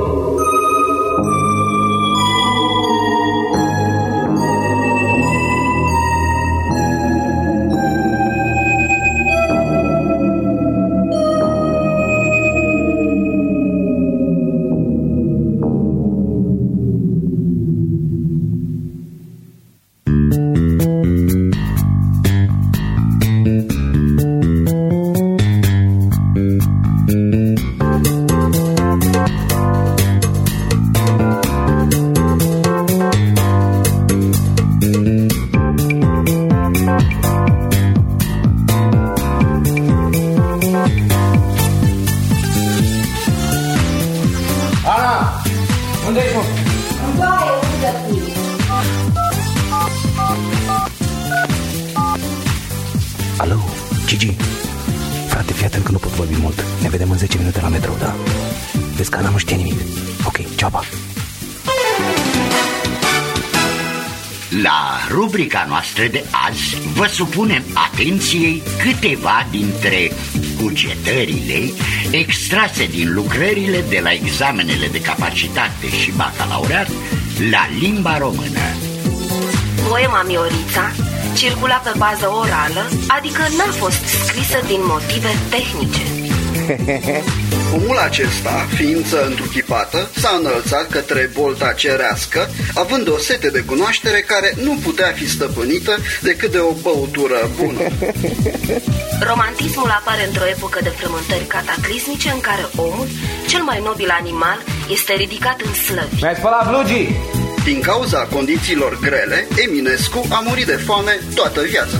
Alo, Gigi. Frate, fii atent că nu pot vorbi mult. Ne vedem în 10 minute la metrou, da? Vezi că Ana nu știe nimic. Ok, ceau, pa. La rubrica noastră de azi vă supunem atenției câteva dintre cugetările extrase din lucrările de la examenele de capacitate și bacalaureat la limba română. Poema Miorița circula pe bază orală, adică n-a fost scrisă din motive tehnice. Omul acesta, ființă întruchipată, s-a înălțat către bolta cerească, având o sete de cunoaștere care nu putea fi stăpânită decât de o băutură bună. Romantismul apare într-o epocă de frământări cataclismice în care omul, cel mai nobil animal, este ridicat în slăvi. Mi-ai spălat blugii! Din cauza condițiilor grele, Eminescu a murit de foame toată viața.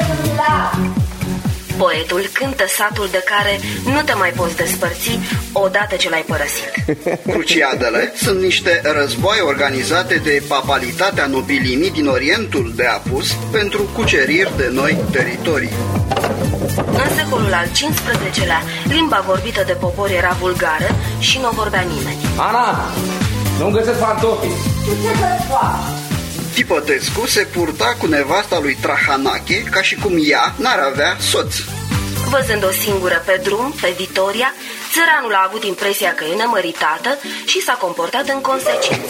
Poetul cântă satul de care nu te mai poți despărți odată ce l-ai părăsit. Cruciadele sunt niște războaie organizate de papalitatea nobilimii din Orientul de Apus pentru cuceriri de noi teritorii. În secolul al XV-lea, limba vorbită de popor era vulgară și nu o vorbea nimeni. Ana, nu-mi găsesc pantofii. Ce să-ți fac? Tipătescu se purta cu nevasta lui Trahanache ca și cum ea n-ar avea soț. Văzând o singură pe drum, pe Vitoria, țăranul a avut impresia că e nemăritată și s-a comportat în consecință.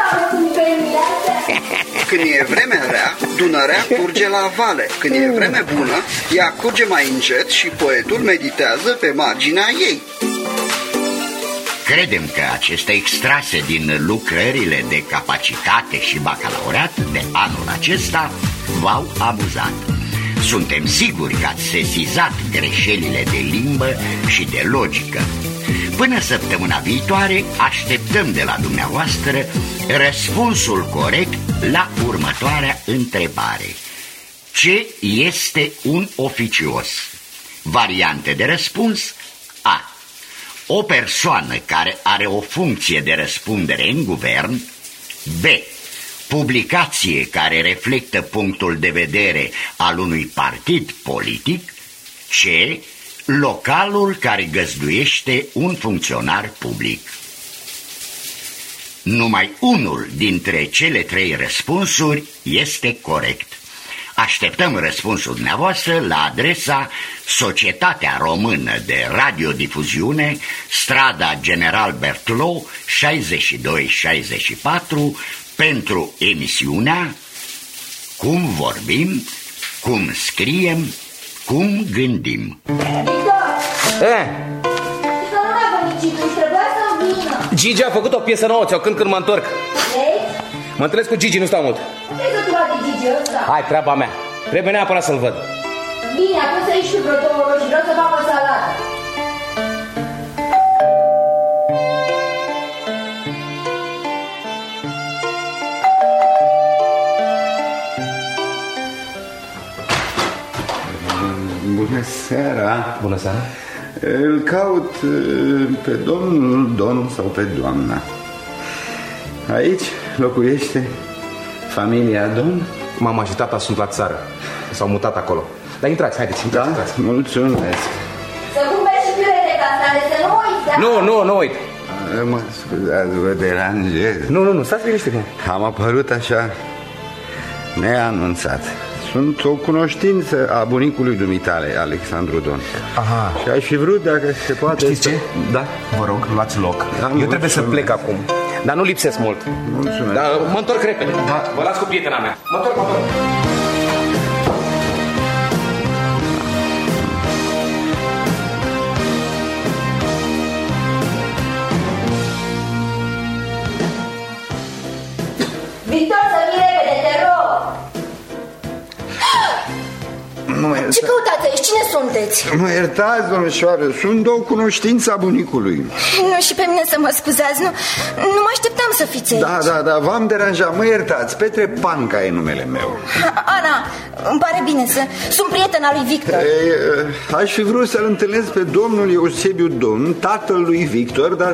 Când e vremea rea, Dunărea curge la vale. Când e vreme bună, ea curge mai încet și poetul meditează pe marginea ei. Credem că aceste extrase din lucrările de capacitate și bacalaureat de anul acesta v-au amuzat. Suntem siguri că ați sesizat greșelile de limbă și de logică. Până săptămâna viitoare așteptăm de la dumneavoastră răspunsul corect la următoarea întrebare. Ce este un oficios? Variante de răspuns: A. O persoană care are o funcție de răspundere în guvern. B. Publicație care reflectă punctul de vedere al unui partid politic. C. Localul care găzduiește un funcționar public. Numai unul dintre cele trei răspunsuri este corect. Așteptăm răspunsul dumneavoastră la adresa Societatea Română de Radiodifuziune, strada General Berthelot 6264, pentru emisiunea Cum vorbim, cum scriem, cum gândim. Gigi a făcut o piesă nouă, ți-o cânt când mă întorc. Mă întâlnesc cu Gigi, nu stau mult. Hai, treaba mea. Trebuie neapărat să-l văd. Bine, atunci să ieși tu vreo 2 ore și vreau să fac o salată. Bună seara. Bună seara. Îl caut pe domnul Don sau pe doamna. Aici locuiește familia Don? Mama și tata sunt la țară. S-au mutat acolo. Dar intrați, haideți, intrați. Da, mulțumesc. Să cumperi și piure de castane, să nu uiți. Nu uit. Mă scuzați, vă deranjez. Nu, stați liniștit. Am apărut așa neanunțat. Sunt o cunoștință a bunicului dumitale, Alexandru Don. Aha. Și aș fi vrut, dacă se poate... Știți ce? Da, vă rog, luați loc. Eu trebuie să plec acum, dar nu lipsesc mult. Mulțumesc. Dar mă întorc repede. Da. Vă las cu prietena mea. Mă întorc. Victor, să vii repede, te rog. Ce căutați aici? Cine sunteți? Mă iertați, domnișoară, sunt o cunoștință a bunicului. Nu, și pe mine să mă scuzați, nu mă așteptam să fiți aici. Da, v-am deranjat, mă iertați. Petre Panca e numele meu. Ana, îmi pare bine, sunt prietena lui Victor. Aș fi vrut să-l întâlnesc pe domnul Eusebiu Don, tatăl lui Victor, dar...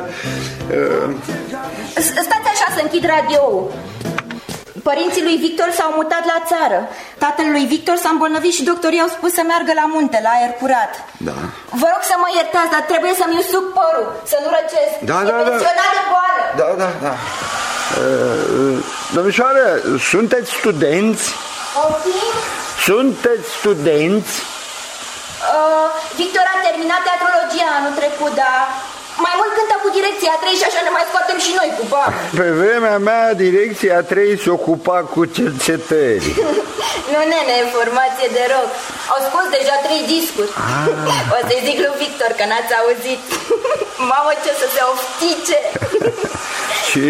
Stați așa să închid radio-ul. Părinții lui Victor s-au mutat la țară. Tatăl lui Victor s-a îmbolnăvit și doctorii au spus să meargă la munte, la aer curat. Da. Vă rog să mă iertați, dar trebuie să-mi usuc părul, să nu răcesc. Da. E pensionat de boală. Da. Domnișoară, sunteți studenți? Sunteți studenți? Victor a terminat teatrologia anul trecut, dar mai mult cântă cu direcția 3 și așa ne mai scoatem și noi cu bani. Pe vremea mea, direcția 3 se ocupa cu cercetări. Nu, nene, formație de rock. Au scos deja 3 discuri. O să-i zic lui Victor că n-ați auzit. Mamă, ce să se oftice. Și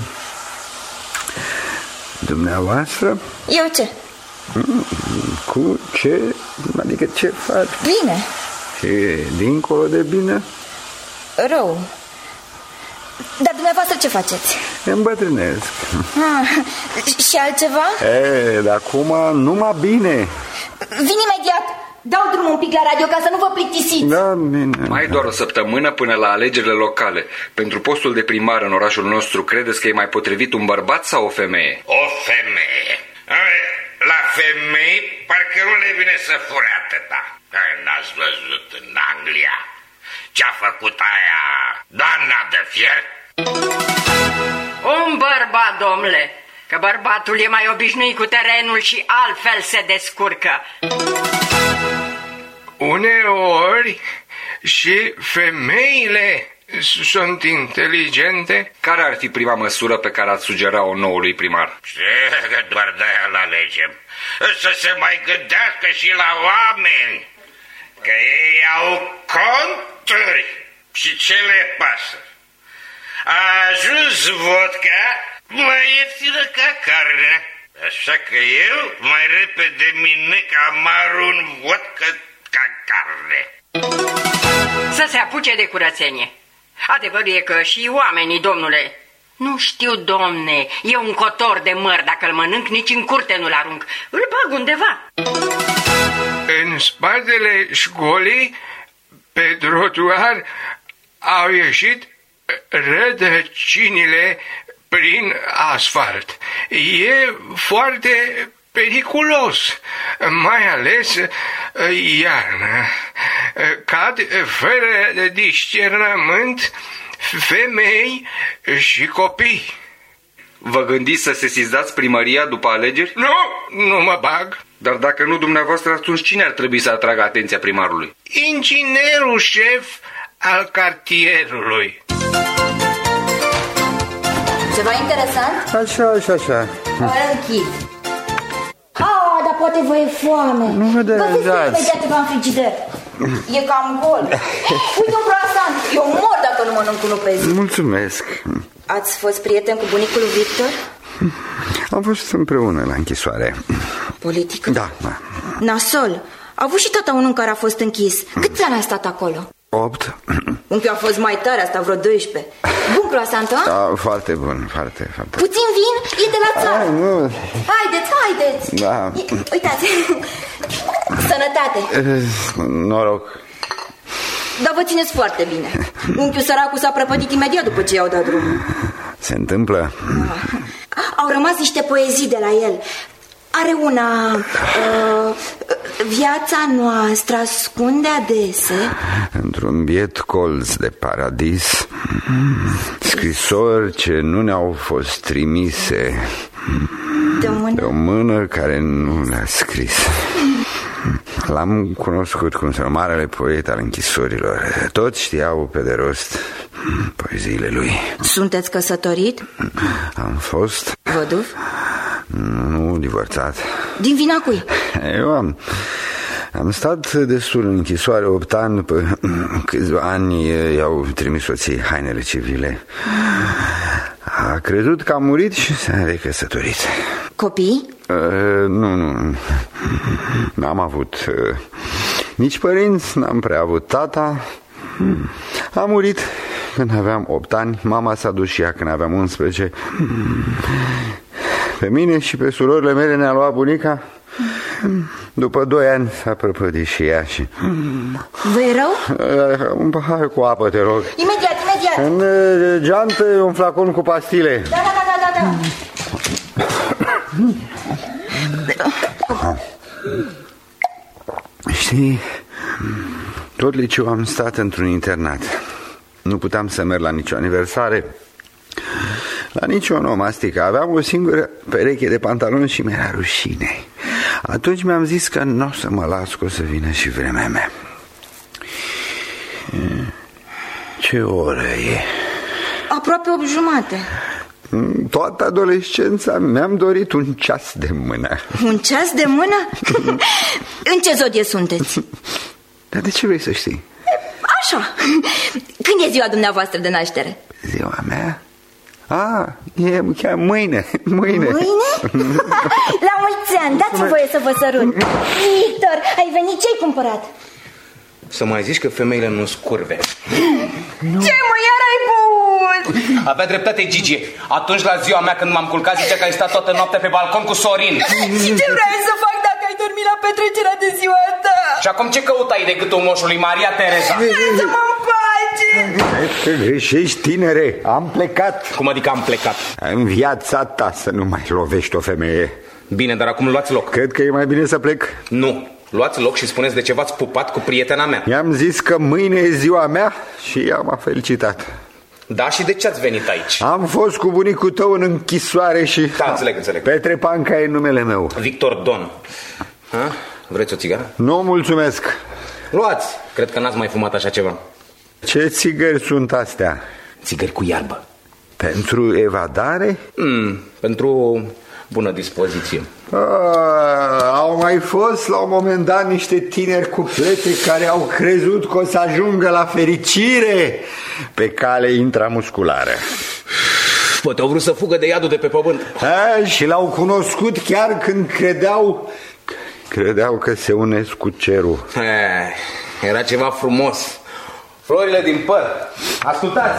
dumneavoastră? Eu ce? Cu ce? Adică ce faci? Bine. Și dincolo de bine? Rău. Dar dumneavoastră ce faceți? Îmbătrânesc. Și altceva? De acum numai bine. Vin imediat. Dau drumul un pic la radio ca să nu vă plictisiți. Da, bine. Mai doar o săptămână până la alegerile locale. Pentru postul de primar în orașul nostru, credeți că e mai potrivit un bărbat sau o femeie? O femeie. La femei parcă nu le vine să fure atâta. N-ați văzut în Anglia ce-a făcut aia doamna de fier? Un bărbat, domnule, că bărbatul e mai obișnuit cu terenul și altfel se descurcă. Uneori și femeile sunt inteligente. Care ar fi prima măsură pe care ați sugera-o noului primar? Că doar de-aia l-alegem. Să se mai gândească și la oameni, că ei au conturi și ce le pasă. A ajuns vodka mai ieftină ca carne, așa că eu mai repede minec amarul în vodka ca carne. Să se apuce de curățenie. Adevărul e că și oamenii, domnule, nu știu, domne, e un cotor de măr, dacă îl mănânc nici în curte nu-l arunc, îl bag undeva. În spatele școlii, pe trotuar, au ieșit rădăcinile prin asfalt. E foarte periculos, mai ales iarna. Cad fără discernământ femei și copii. Vă gândiți să sesizați primăria după alegeri? Nu mă bag. Dar dacă nu dumneavoastră, atunci cine ar trebui să atragă atenția primarului? Inginerul șef al cartierului. Ceva interesant? Așa. Închid. Dar poate vă e foame. Nu vă deranjați. Imediat ceva în frigider. E cam gol. Uite un croissant. Eu mor dacă nu mănânc unul pe zi. Mulțumesc. Ați fost prieten cu bunicul lui Victor? Am fost împreună la închisoare. Politică? Da. Nasol. A avut și tata unul care a fost închis. Câți ani a stat acolo? 8. Unchiul a fost mai tare, asta vreo 12. Bun croissant, a? Da, foarte bun, foarte. Puțin vin? E de la țară. Nu. Haideți. Da. Uitați. Sănătate. Noroc. Dar vă țineți foarte bine. Unchiul săracul s-a prăpădit imediat după ce i-au dat drumul. Se întâmplă? Au rămas niște poezii de la el. Are una... viața noastră ascunde adesea într-un biet colț de paradis scrisori ce nu ne-au fost trimise de o mână care nu le-a scris. L-am cunoscut cum să marele poet al închisorilor. Toți știau pe de rost poeziile lui. Sunteți căsătorit? Am fost. Văduv? Nu, divorțat. Din vina cui? Eu am stat destul în închisoare 8 ani. După câțiva ani i-au trimis soției hainele civile. A crezut că a murit și s-a recăsătorit. Copii? Nu. N-am avut nici părinți, n-am prea avut tata. A murit când aveam 8 ani. Mama s-a dus și ea când aveam 11. Pe mine și pe surorile mele ne-a luat bunica. După 2 ani s-a prăpădit și ea și... Vă-i rău? Un pahar cu apă, te rog. Imediat. În geantă un flacon cu pastile. Da. Știi, tot liceul am stat într-un internat. Nu puteam să merg la nicio aniversare. La niciun om, Astica. Aveam o singură pereche de pantaloni și mi-era rușine. Atunci mi-am zis că nu o să mă las, că o să vină și vremea mea. Ce oră e? Aproape 8:30. Toată adolescența mi-am dorit un ceas de mână. Un ceas de mână? În ce zodie sunteți? Dar de ce vrei să știi? Așa. Când e ziua dumneavoastră de naștere? Ziua mea? E chiar mâine. Mâine? La mulți ani, dați-mi voie să vă sărut. Victor, ai venit, ce-ai cumpărat? Să mai zici că femeile nu scurve. Ce mă, iar ai băut? Avea dreptate Gigi. Atunci la ziua mea când m-am culcat zicea că ai stat toată noaptea pe balcon cu Sorin. Și ce vrei să fac dacă ai dormit la petrecerea de ziua ta? Și acum ce căutai de gâtul moșului Maria Tereza? Lasă-mă în pace! Că greșești, tinere. Am plecat. Cum adică am plecat? În viața ta să nu mai lovești o femeie. Bine, dar acum luați loc. Cred că e mai bine să plec. Nu. Luați loc și spuneți de ce v-ați pupat cu prietena mea. I-am zis că mâine e ziua mea și ea m-a felicitat. Da, și de ce ați venit aici? Am fost cu bunicul tău în închisoare și... Da, înțeleg. Petre Panca e numele meu. Victor Don. Vreți o țigară? Nu, mulțumesc. Luați, cred că n-ați mai fumat așa ceva. Ce țigări sunt astea? Țigări cu iarbă. Pentru evadare? Pentru bună dispoziție. Au mai fost la un moment dat niște tineri cu plete care au crezut că o să ajungă la fericire pe cale intramusculară. Poate au vrut să fugă de iadul de pe pământ. Și l-au cunoscut chiar când credeau că se unesc cu cerul. Era ceva frumos. Florile din păr. Ascultați!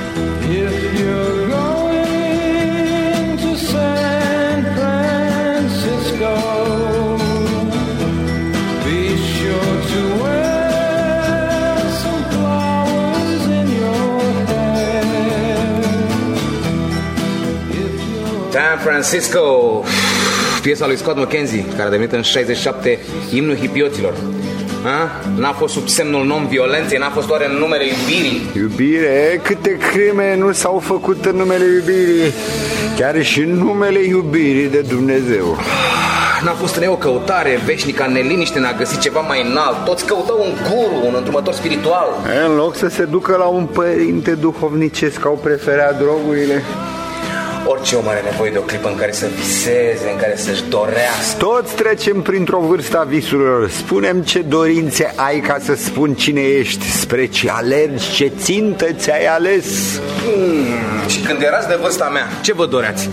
San Francisco, piesa lui Scott McKenzie, care a devenit în 67 imnul hipioților. N-a fost sub semnul non-violenței, n-a fost oare în numele iubirii? Iubire? Câte crime nu s-au făcut în numele iubirii, chiar și în numele iubirii de Dumnezeu. N-a fost în ea o căutare veșnică în neliniște, n-a găsit ceva mai înalt. Toți căutau un guru, un îndrumător spiritual. În loc să se ducă la un părinte duhovnicesc, au preferat drogurile. Orice om are nevoie de o clipă în care să viseze, în care să-și dorească. Toți trecem printr-o vârstă a visurilor. Spune-mi ce dorințe ai ca să spun cine ești, spre ce alergi, ce țintă ți-ai ales. Și când erați de vârsta mea, ce vă doreați?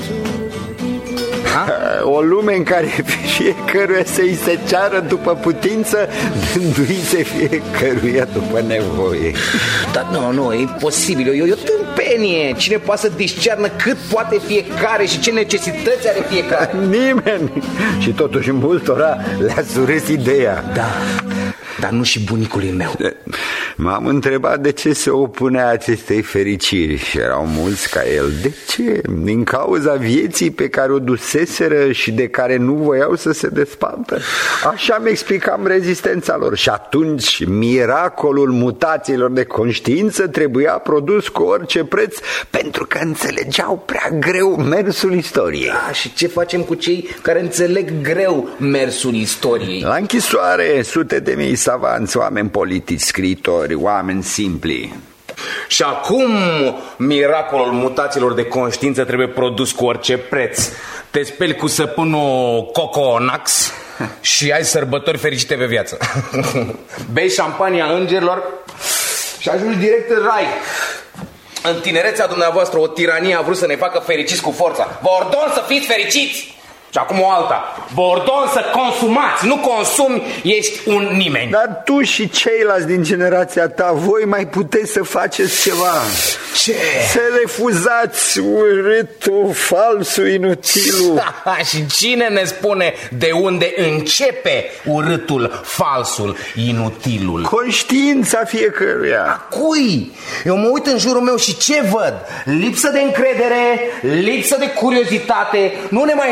O lume în care fiecăruia să-i se ceară după putință, dându-i se fiecăruia după nevoie. Dar nu, e imposibil, e o tâmpenie. Cine poate să discearnă cât poate fiecare și ce necesități are fiecare? Nimeni. Și totuși multora le-a surâs ideea. Da, dar nu și bunicului meu. M-am întrebat de ce se opunea acestei fericiri și erau mulți ca el. De ce? Din cauza vieții pe care o duseseră și de care nu voiau să se despartă. Așa mi explicam rezistența lor. Și atunci miracolul mutațiilor de conștiință trebuia produs cu orice preț, pentru că înțelegeau prea greu mersul istoriei. Și ce facem cu cei care înțeleg greu mersul istoriei? La închisoare, sute de mii savanți, oameni politici, scriitori, oameni simpli. Și acum miracolul mutațiilor de conștiință trebuie produs cu orice preț. Te speli cu săpunul Coconax și ai sărbători fericite pe viață. Bei șampania îngerilor și ajungi direct în rai. În tinerețea dumneavoastră o tiranie a vrut să ne facă fericiți cu forța. Vă ordon să fiți fericiți! Și acum o alta. Vă ordon să consumați, nu consumi, ești un nimeni. Dar tu și ceilalți din generația ta, voi mai puteți să faceți ceva. Ce? Să refuzați urâtul, falsul, inutilul. Și cine ne spune de unde începe urâtul, falsul, inutilul? Conștiința fiecăruia. A cui? Eu mă uit în jurul meu și ce văd? Lipsă de încredere, lipsă de curiozitate, nu ne mai mișcă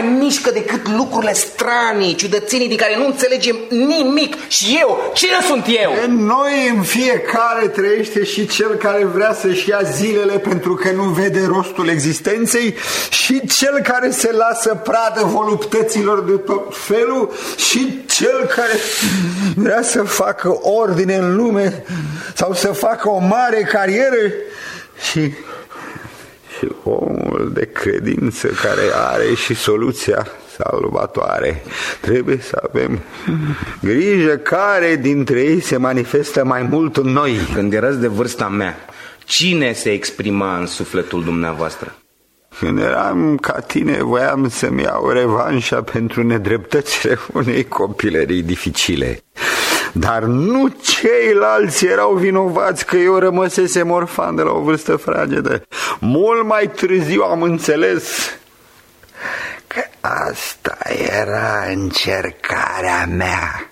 mișcă decât lucrurile stranii, ciudățenii din care nu înțelegem nimic. Și eu, cine sunt eu? În noi, în fiecare, trăiește și cel care vrea să-și ia zilele pentru că nu vede rostul existenței, și cel care se lasă pradă voluptăților de tot felul, și cel care vrea să facă ordine în lume sau să facă o mare carieră, și omul de credință care are și soluția salvatoare. Trebuie să avem grijă care dintre ei se manifestă mai mult în noi. Când erați de vârsta mea, cine se exprima în sufletul dumneavoastră? Când eram ca tine, voiam să-mi iau revanșa pentru nedreptățile unei copilării dificile. Dar nu ceilalți erau vinovați că eu rămăsesem orfan de la o vârstă fragedă. Mult mai târziu am înțeles că asta era încercarea mea.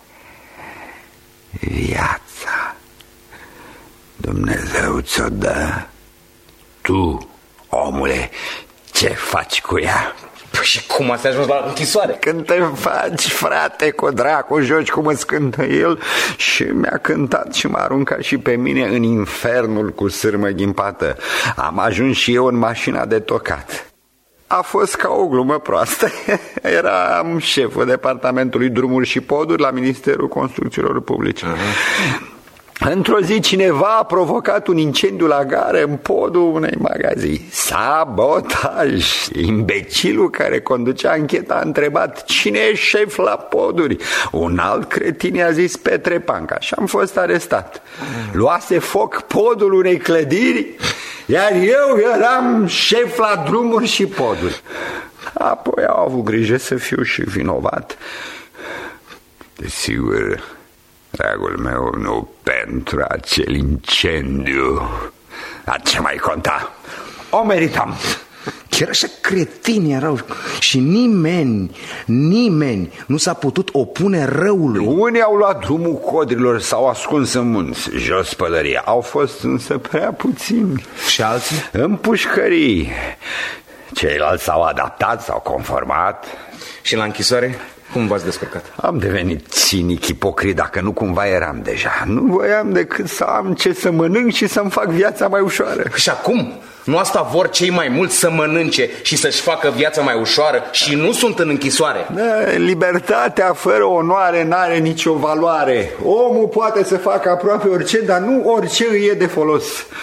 Viața Dumnezeu ți-o dă. Tu, omule, ce faci cu ea? Păi și cum ați ajuns la închisoare? Când te faci, frate, cu dracu, joci cum îți cântă el. Și mi-a cântat și m-a aruncat și pe mine în infernul cu sârmă ghimpată. Am ajuns și eu în mașina de tocat. A fost ca o glumă proastă. Eram șeful departamentului drumuri și poduri la Ministerul Construcțiilor Publice. Într-o zi cineva a provocat un incendiu la gară în podul unei magazii. Sabotaj! Imbecilul care conducea ancheta a întrebat: cine e șef la poduri? Un alt cretin i-a zis: Petre Panca. Și am fost arestat. Luase foc podul unei clădiri, iar eu eram șef la drumuri și poduri. Apoi au avut grijă să fiu și vinovat. Desigur, dragul meu, nu pentru acel incendiu. Dar ce mai conta? O meritam. Chiar așa cretini erau. Și nimeni nu s-a putut opune răului. Unii au luat drumul codrilor, s-au ascuns în munți, jos pălăria. Au fost însă prea puțini. Și alții? În pușcării. Ceilalți s-au adaptat, s-au conformat. Și la închisoare? Cum v-ați descurcat? Am devenit cinic, ipocrit, dacă nu cumva eram deja. Nu voiam decât să am ce să mănânc și să-mi fac viața mai ușoară. Și acum? Nu asta vor cei mai mulți, să mănânce și să-și facă viața mai ușoară, și nu sunt în închisoare? Da, libertatea fără onoare n-are nicio valoare. Omul poate să facă aproape orice, dar nu orice îi e de folos.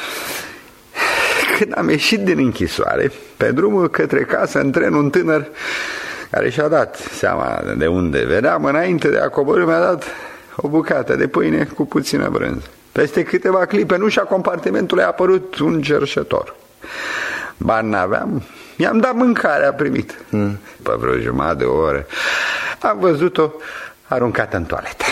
Când am ieșit din închisoare, pe drumul către casă, în tren, un tânăr care și-a dat seama de unde veneam, înainte de a coborî, mi-a dat o bucată de pâine cu puțină brânză. Peste câteva clipe, în ușa compartimentului a apărut un cerșetor. Bani n-aveam, i-am dat mâncarea primit. Pe vreo jumătate de oră am văzut-o aruncată în toaletă.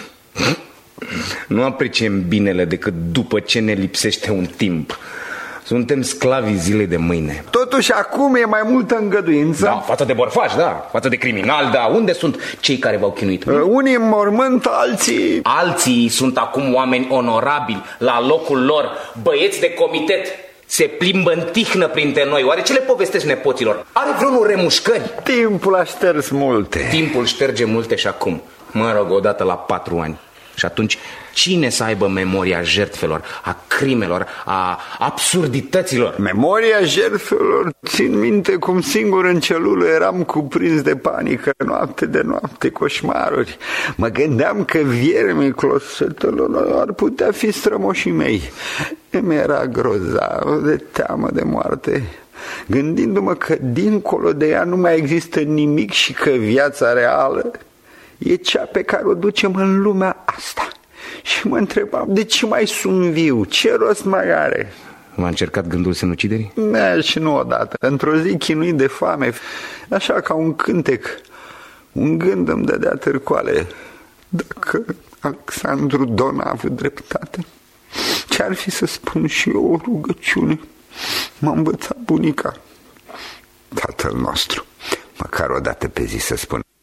Nu apreciem binele decât după ce ne lipsește un timp. Suntem sclavii zilei de mâine. Totuși acum e mai multă îngăduință. Da, față de bărfași, da, față de criminali, da. Unde sunt cei care v-au chinuit? Unii în mormânt, alții... Alții sunt acum oameni onorabili, la locul lor, băieți de comitet. Se plimbă în tihnă printre noi. Oare ce le povestești nepoților? Are vreunul remușcări? Timpul a șters multe. Timpul șterge multe și acum. Mă rog, odată la 4 ani. Și atunci, cine să aibă memoria jertfelor, a crimelor, a absurdităților? Memoria jertfelor? Țin minte cum singur în celulă eram cuprins de panică, noapte de noapte, coșmaruri. Mă gândeam că viermii closetelor ar putea fi strămoșii mei. Îmi era grozav de teamă de moarte, gândindu-mă că dincolo de ea nu mai există nimic și că viața reală e cea pe care o ducem în lumea asta. Și mă întrebam, de ce mai sunt viu? Ce rost mai are? V-a încercat gândul sinuciderii? Da, și nu odată. Într-o zi, chinuit de foame, așa ca un cântec, un gând îmi dădea târcoale. Dacă Alexandru Don a avut dreptate, ce-ar fi să spun și eu o rugăciune? M-a învățat bunica. Tatăl nostru, măcar o dată pe zi să spun.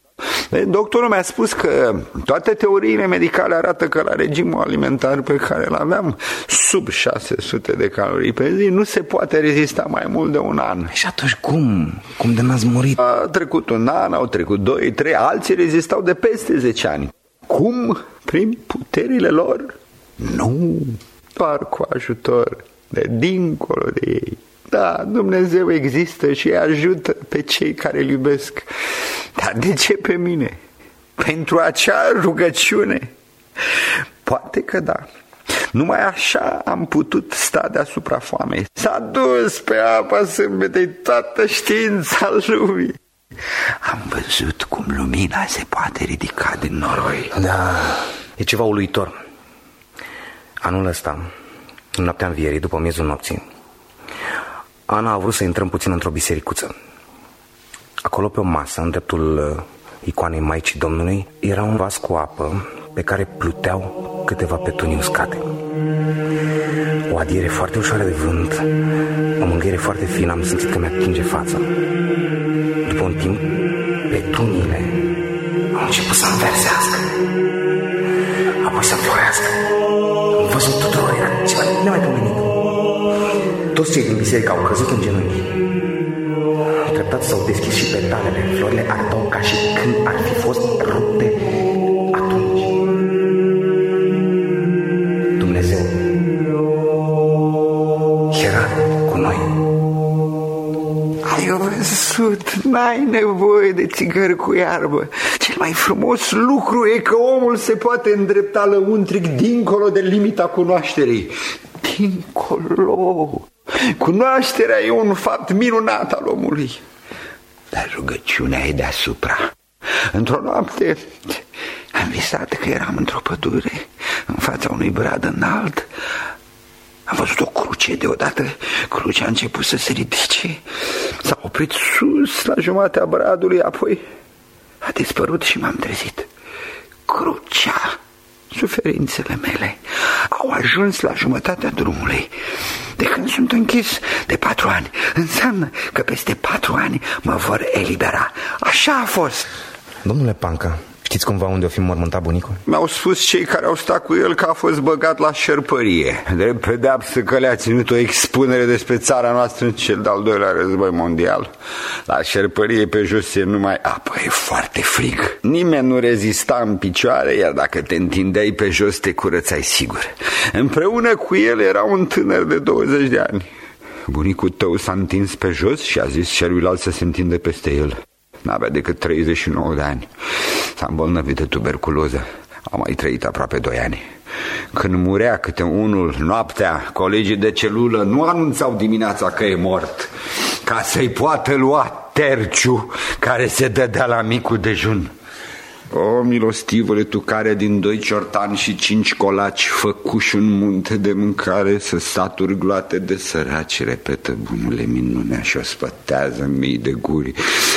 Doctorul mi-a spus că toate teoriile medicale arată că la regimul alimentar pe care îl aveam, sub 600 de calorii pe zi, nu se poate rezista mai mult de un an. Și atunci cum? Cum de n-ați murit? A trecut un an, au trecut 2, 3, alții rezistau de peste 10 ani. Cum? Prin puterile lor? Nu, doar cu ajutor de dincolo de ei. Da, Dumnezeu există și ajută pe cei care îl iubesc. Dar de ce pe mine? Pentru acea rugăciune? Poate că da. Numai așa am putut sta deasupra foamei. S-a dus pe apa sâmbetei toată știința lumii. Am văzut cum lumina se poate ridica din noroi. Da, e ceva uluitor. Anul ăsta, în noaptea învierii, după miezul nopții, Ana a vrut să intrăm puțin într-o bisericuță. Acolo pe o masă, în dreptul icoanei Maicii Domnului, era un vas cu apă pe care pluteau câteva petunii uscate. O adiere foarte ușoară de vânt, o mângâiere foarte fină, am simțit că mi-atinge fața. După un timp, petuniile au început să înversească, apoi să înflorească. Am văzut tuturor, era ceva nemaipomenit. Toți cei din biserică au căzut în genunchi. Treptat s-au deschis și petalele. Florile arătau ca și când ar fi fost rupte atunci. Dumnezeu era cu noi. Ai văzut, n-ai nevoie de țigări cu iarbă. Cel mai frumos lucru e că omul se poate îndrepta lăuntric dincolo de limita cunoașterii. Dincolo. Cunoașterea e un fapt minunat al omului, dar rugăciunea e deasupra. Într-o noapte am visat că eram într-o pădure, în fața unui brad înalt. Am văzut o cruce, deodată crucea a început să se ridice, s-a oprit sus la jumatea bradului, apoi a dispărut și m-am trezit. Crucea, suferințele mele, au ajuns la jumătatea drumului. De când sunt închis de 4 ani, înseamnă că peste 4 ani mă vor elibera. Așa a fost. Domnule Panca, știți cumva unde o fi mormântat bunicul? Mi-au spus cei care au stat cu el că a fost băgat la șerpărie. Drept pedeapsă că le-a ținut o expunere despre țara noastră în cel de-al doilea război mondial. La șerpărie pe jos e numai apă, e foarte frig. Nimeni nu rezista în picioare, iar dacă te întindeai pe jos te curățai sigur. Împreună cu el era un tânăr de 20 de ani. Bunicul tău s-a întins pe jos și a zis celuilalt să se întindă peste el. N-avea decât 39 de ani. S-a îmbolnăvit de tuberculoză. A mai trăit aproape 2 ani. Când murea câte unul noaptea, colegii de celulă nu anunțau dimineața că e mort, ca să-i poată lua terciu care se dădea la micul dejun. O, milostivule, tu care din 2 ciortani și 5 colaci făcuși un munte de mâncare să saturi gloate de săraci, repetă bunule minunea și o spătează mii de guri.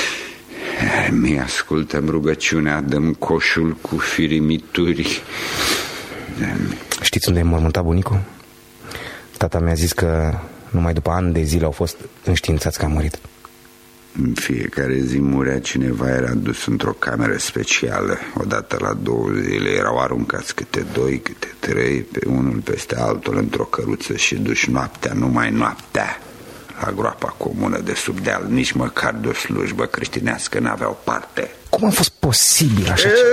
Mie ascultă-mi rugăciunea, dăm coșul cu firimituri. Știți unde e mormântat bunicul? Tata mi-a zis că numai după ani de zile au fost înștiințați că a murit. În fiecare zi murea cineva, era dus într-o cameră specială. Odată la 2 zile erau aruncați câte 2, câte 3, pe unul peste altul într-o căruță și duși noaptea, numai noaptea, la groapa comună de sub deal. Nici măcar de o slujbă creștinească n-aveau parte. Cum a fost posibil așa ceva?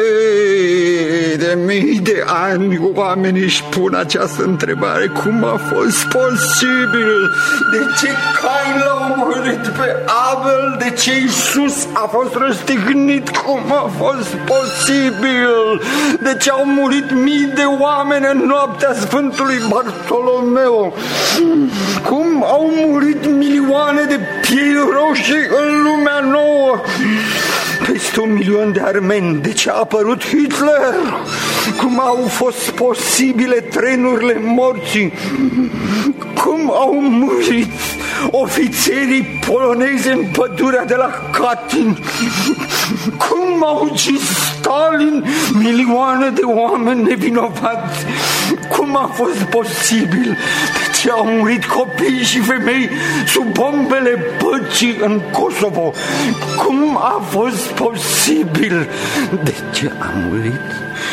De mii de ani oamenii își pun această întrebare. Cum a fost posibil? De ce Cain l-a omorât pe Abel? De ce Iisus a fost răstignit? Cum a fost posibil? De ce au murit mii de oameni în noaptea Sfântului Bartolomeu? Cum au murit milioane de piei roșii în lumea nouă? Peste 1 milion de armeni. De ce a apărut Hitler? Cum au fost posibile trenurile morții? Cum au murit ofițerii polonezi în pădurea de la Katyn? Cum au ucis Stalin milioane de oameni nevinovați? Cum Cum a fost posibil? De ce au murit copii și femei sub bombele păcii în Kosovo? Cum a fost posibil? De ce a murit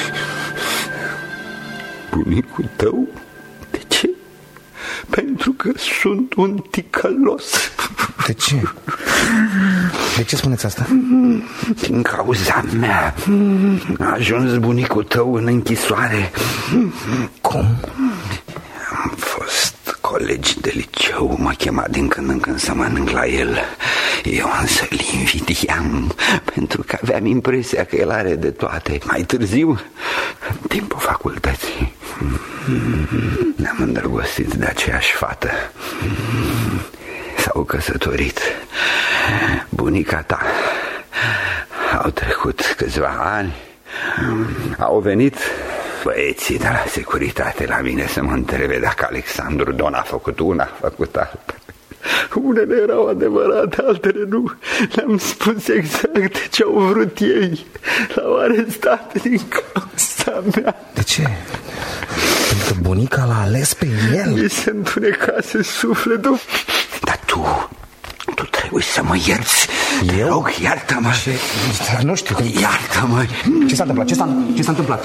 bunicul tău? De ce? Pentru că sunt un ticălos. De ce? De ce spuneți asta? Din cauza mea a ajuns bunicul tău în închisoare. Cum? Am fost colegi de liceu, m-a chemat din când în când să mănânc la el. Eu însă îl invidiam, pentru că aveam impresia că el are de toate. Mai târziu, în timpul facultății, ne-am îndrăgostit de aceeași fată. S-au căsătorit. Bunica ta. Au trecut câțiva ani. Au venit băieții de la securitate la mine să mă întrebe dacă Alexandru Don a făcut una, a făcut alta. Unele erau adevărate, altele nu. Le-am spus exact ce au vrut ei. L-au arestat din cauza mea. De ce? Pentru că bunica l-a ales pe el? Mi se întunecase sufletul. Dar tu trebuie să mă ierți. Eu? Te rog, iartă-mă. Nu știu. Iartă-mă. Ce s-a întâmplat? Ce s-a întâmplat?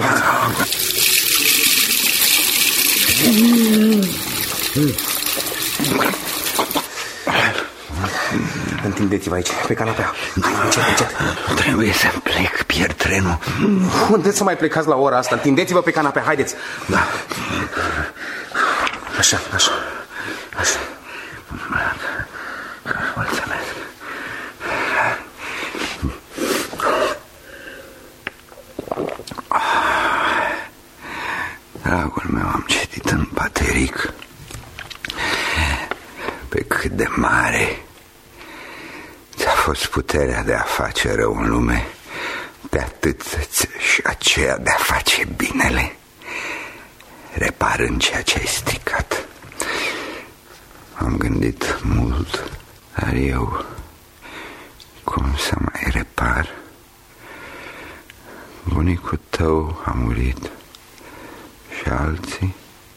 Întindeți-vă aici, pe canapea. Încet. Trebuie să plec, pierd trenul. Unde să mai plecați la ora asta? Întindeți-vă pe canapea, haideți. Da. Așa. Mulțumesc. Dragul meu, am citit în Pateric pe cât de mare ți-a fost puterea de a face rău în lume, pe atât și aceea de a face binele, reparând ceea ce ai stricat. Am gândit mult, dar eu cum să mai repar? Bunicul tău a murit și alții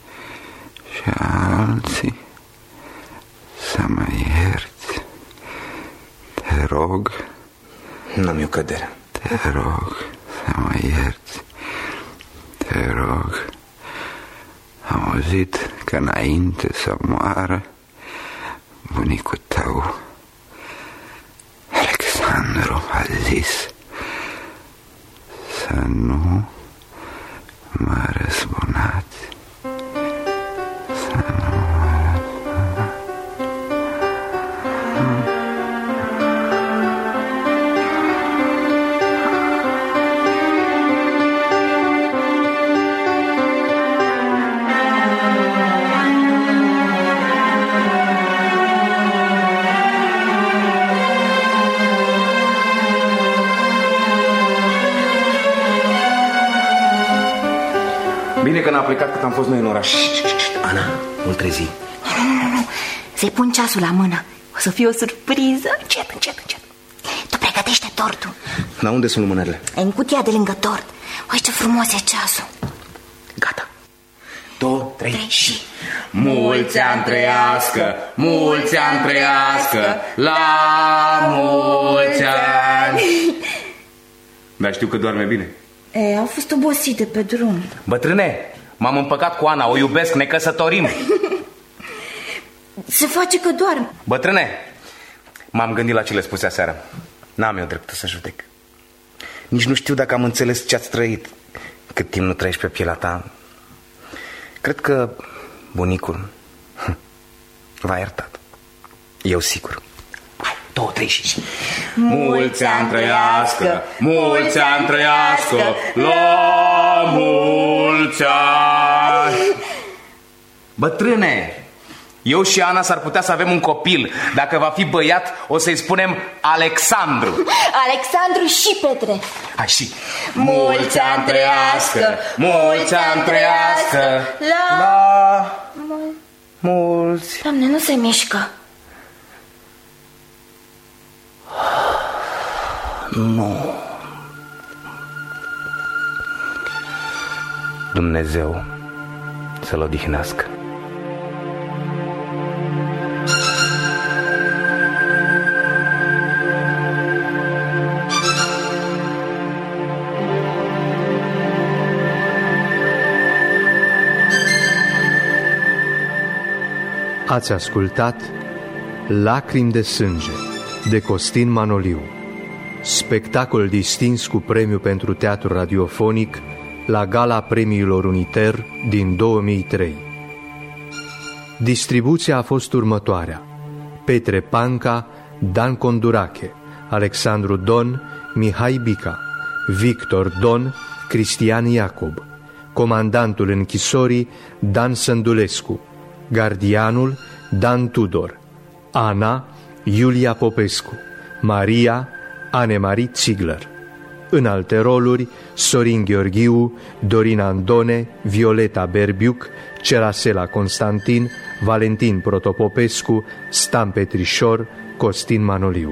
să mă ierți. Te rog. N-am eu cădere. Te rog să mă ierți. Te rog. Am auzit că înainte să moară bunicul tău, Alexandru, a zis să nu mă răzbunați. Să nu mă răzbunați. Bine că n-a plecat cât am fost noi în oraș. Ana, nu-l trezi. Nu. Să-i pun ceasul la mână. O să fie o surpriză. Încet. Tu pregătește tortul. La unde sunt lumânările? În cutia de lângă tort. Uite ce frumos e ceasul. Gata. 2, 3 și... Mulți ani trăiască, mulți ani trăiască, la mulți ani. Dar știu că doarme bine. Au fost obosite pe drum. Bătrâne, m-am împăcat cu Ana, o iubesc, ne căsătorim. Se face că doarme. Bătrâne, m-am gândit la ce le spuse aseară. N-am eu dreptul să judec. Nici nu știu dacă am înțeles ce ați trăit cât timp nu trăiești pe pielea ta. Cred că bunicul v-a iertat. Eu sigur. 2, 3 și... Mulți ani trăiască, mulți ani trăiască, la mulți ani. Bătrâne, eu și Ana s-ar putea să avem un copil. Dacă va fi băiat, o să-i spunem Alexandru. Alexandru și Petre. Hai și... Mulți ani trăiască, mulți ani trăiască, la mulți... Doamne, nu se mișcă. Nu. Dumnezeu să-l odihnească. Ați ascultat Lacrimi de sânge de Costin Manoliu, spectacol distins cu premiu pentru teatru radiofonic la Gala Premiilor Uniter din 2003. Distribuția a fost următoarea: Petre Panca, Dan Condurache, Alexandru Don, Mihai Bica, Victor Don, Cristian Iacob, comandantul închisorii Dan Sândulescu, gardianul Dan Tudor, Ana Iulia Popescu, Maria Anemarie Ziegler. În alte roluri: Sorin Gheorghiu, Dorina Andone, Violeta Berbiuc, Cerasela Constantin, Valentin Protopopescu, Stan Petrișor, Costin Manoliu.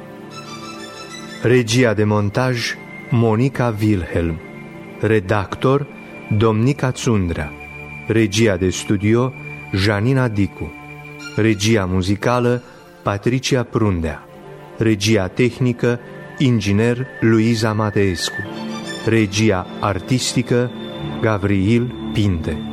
Regia de montaj Monica Wilhelm. Redactor Domnica Țundrea. Regia de studio Janina Dicu. Regia muzicală Patricia Prundea. Regia tehnică inginer Luiza Mateescu. Regia artistică Gavril Pinte.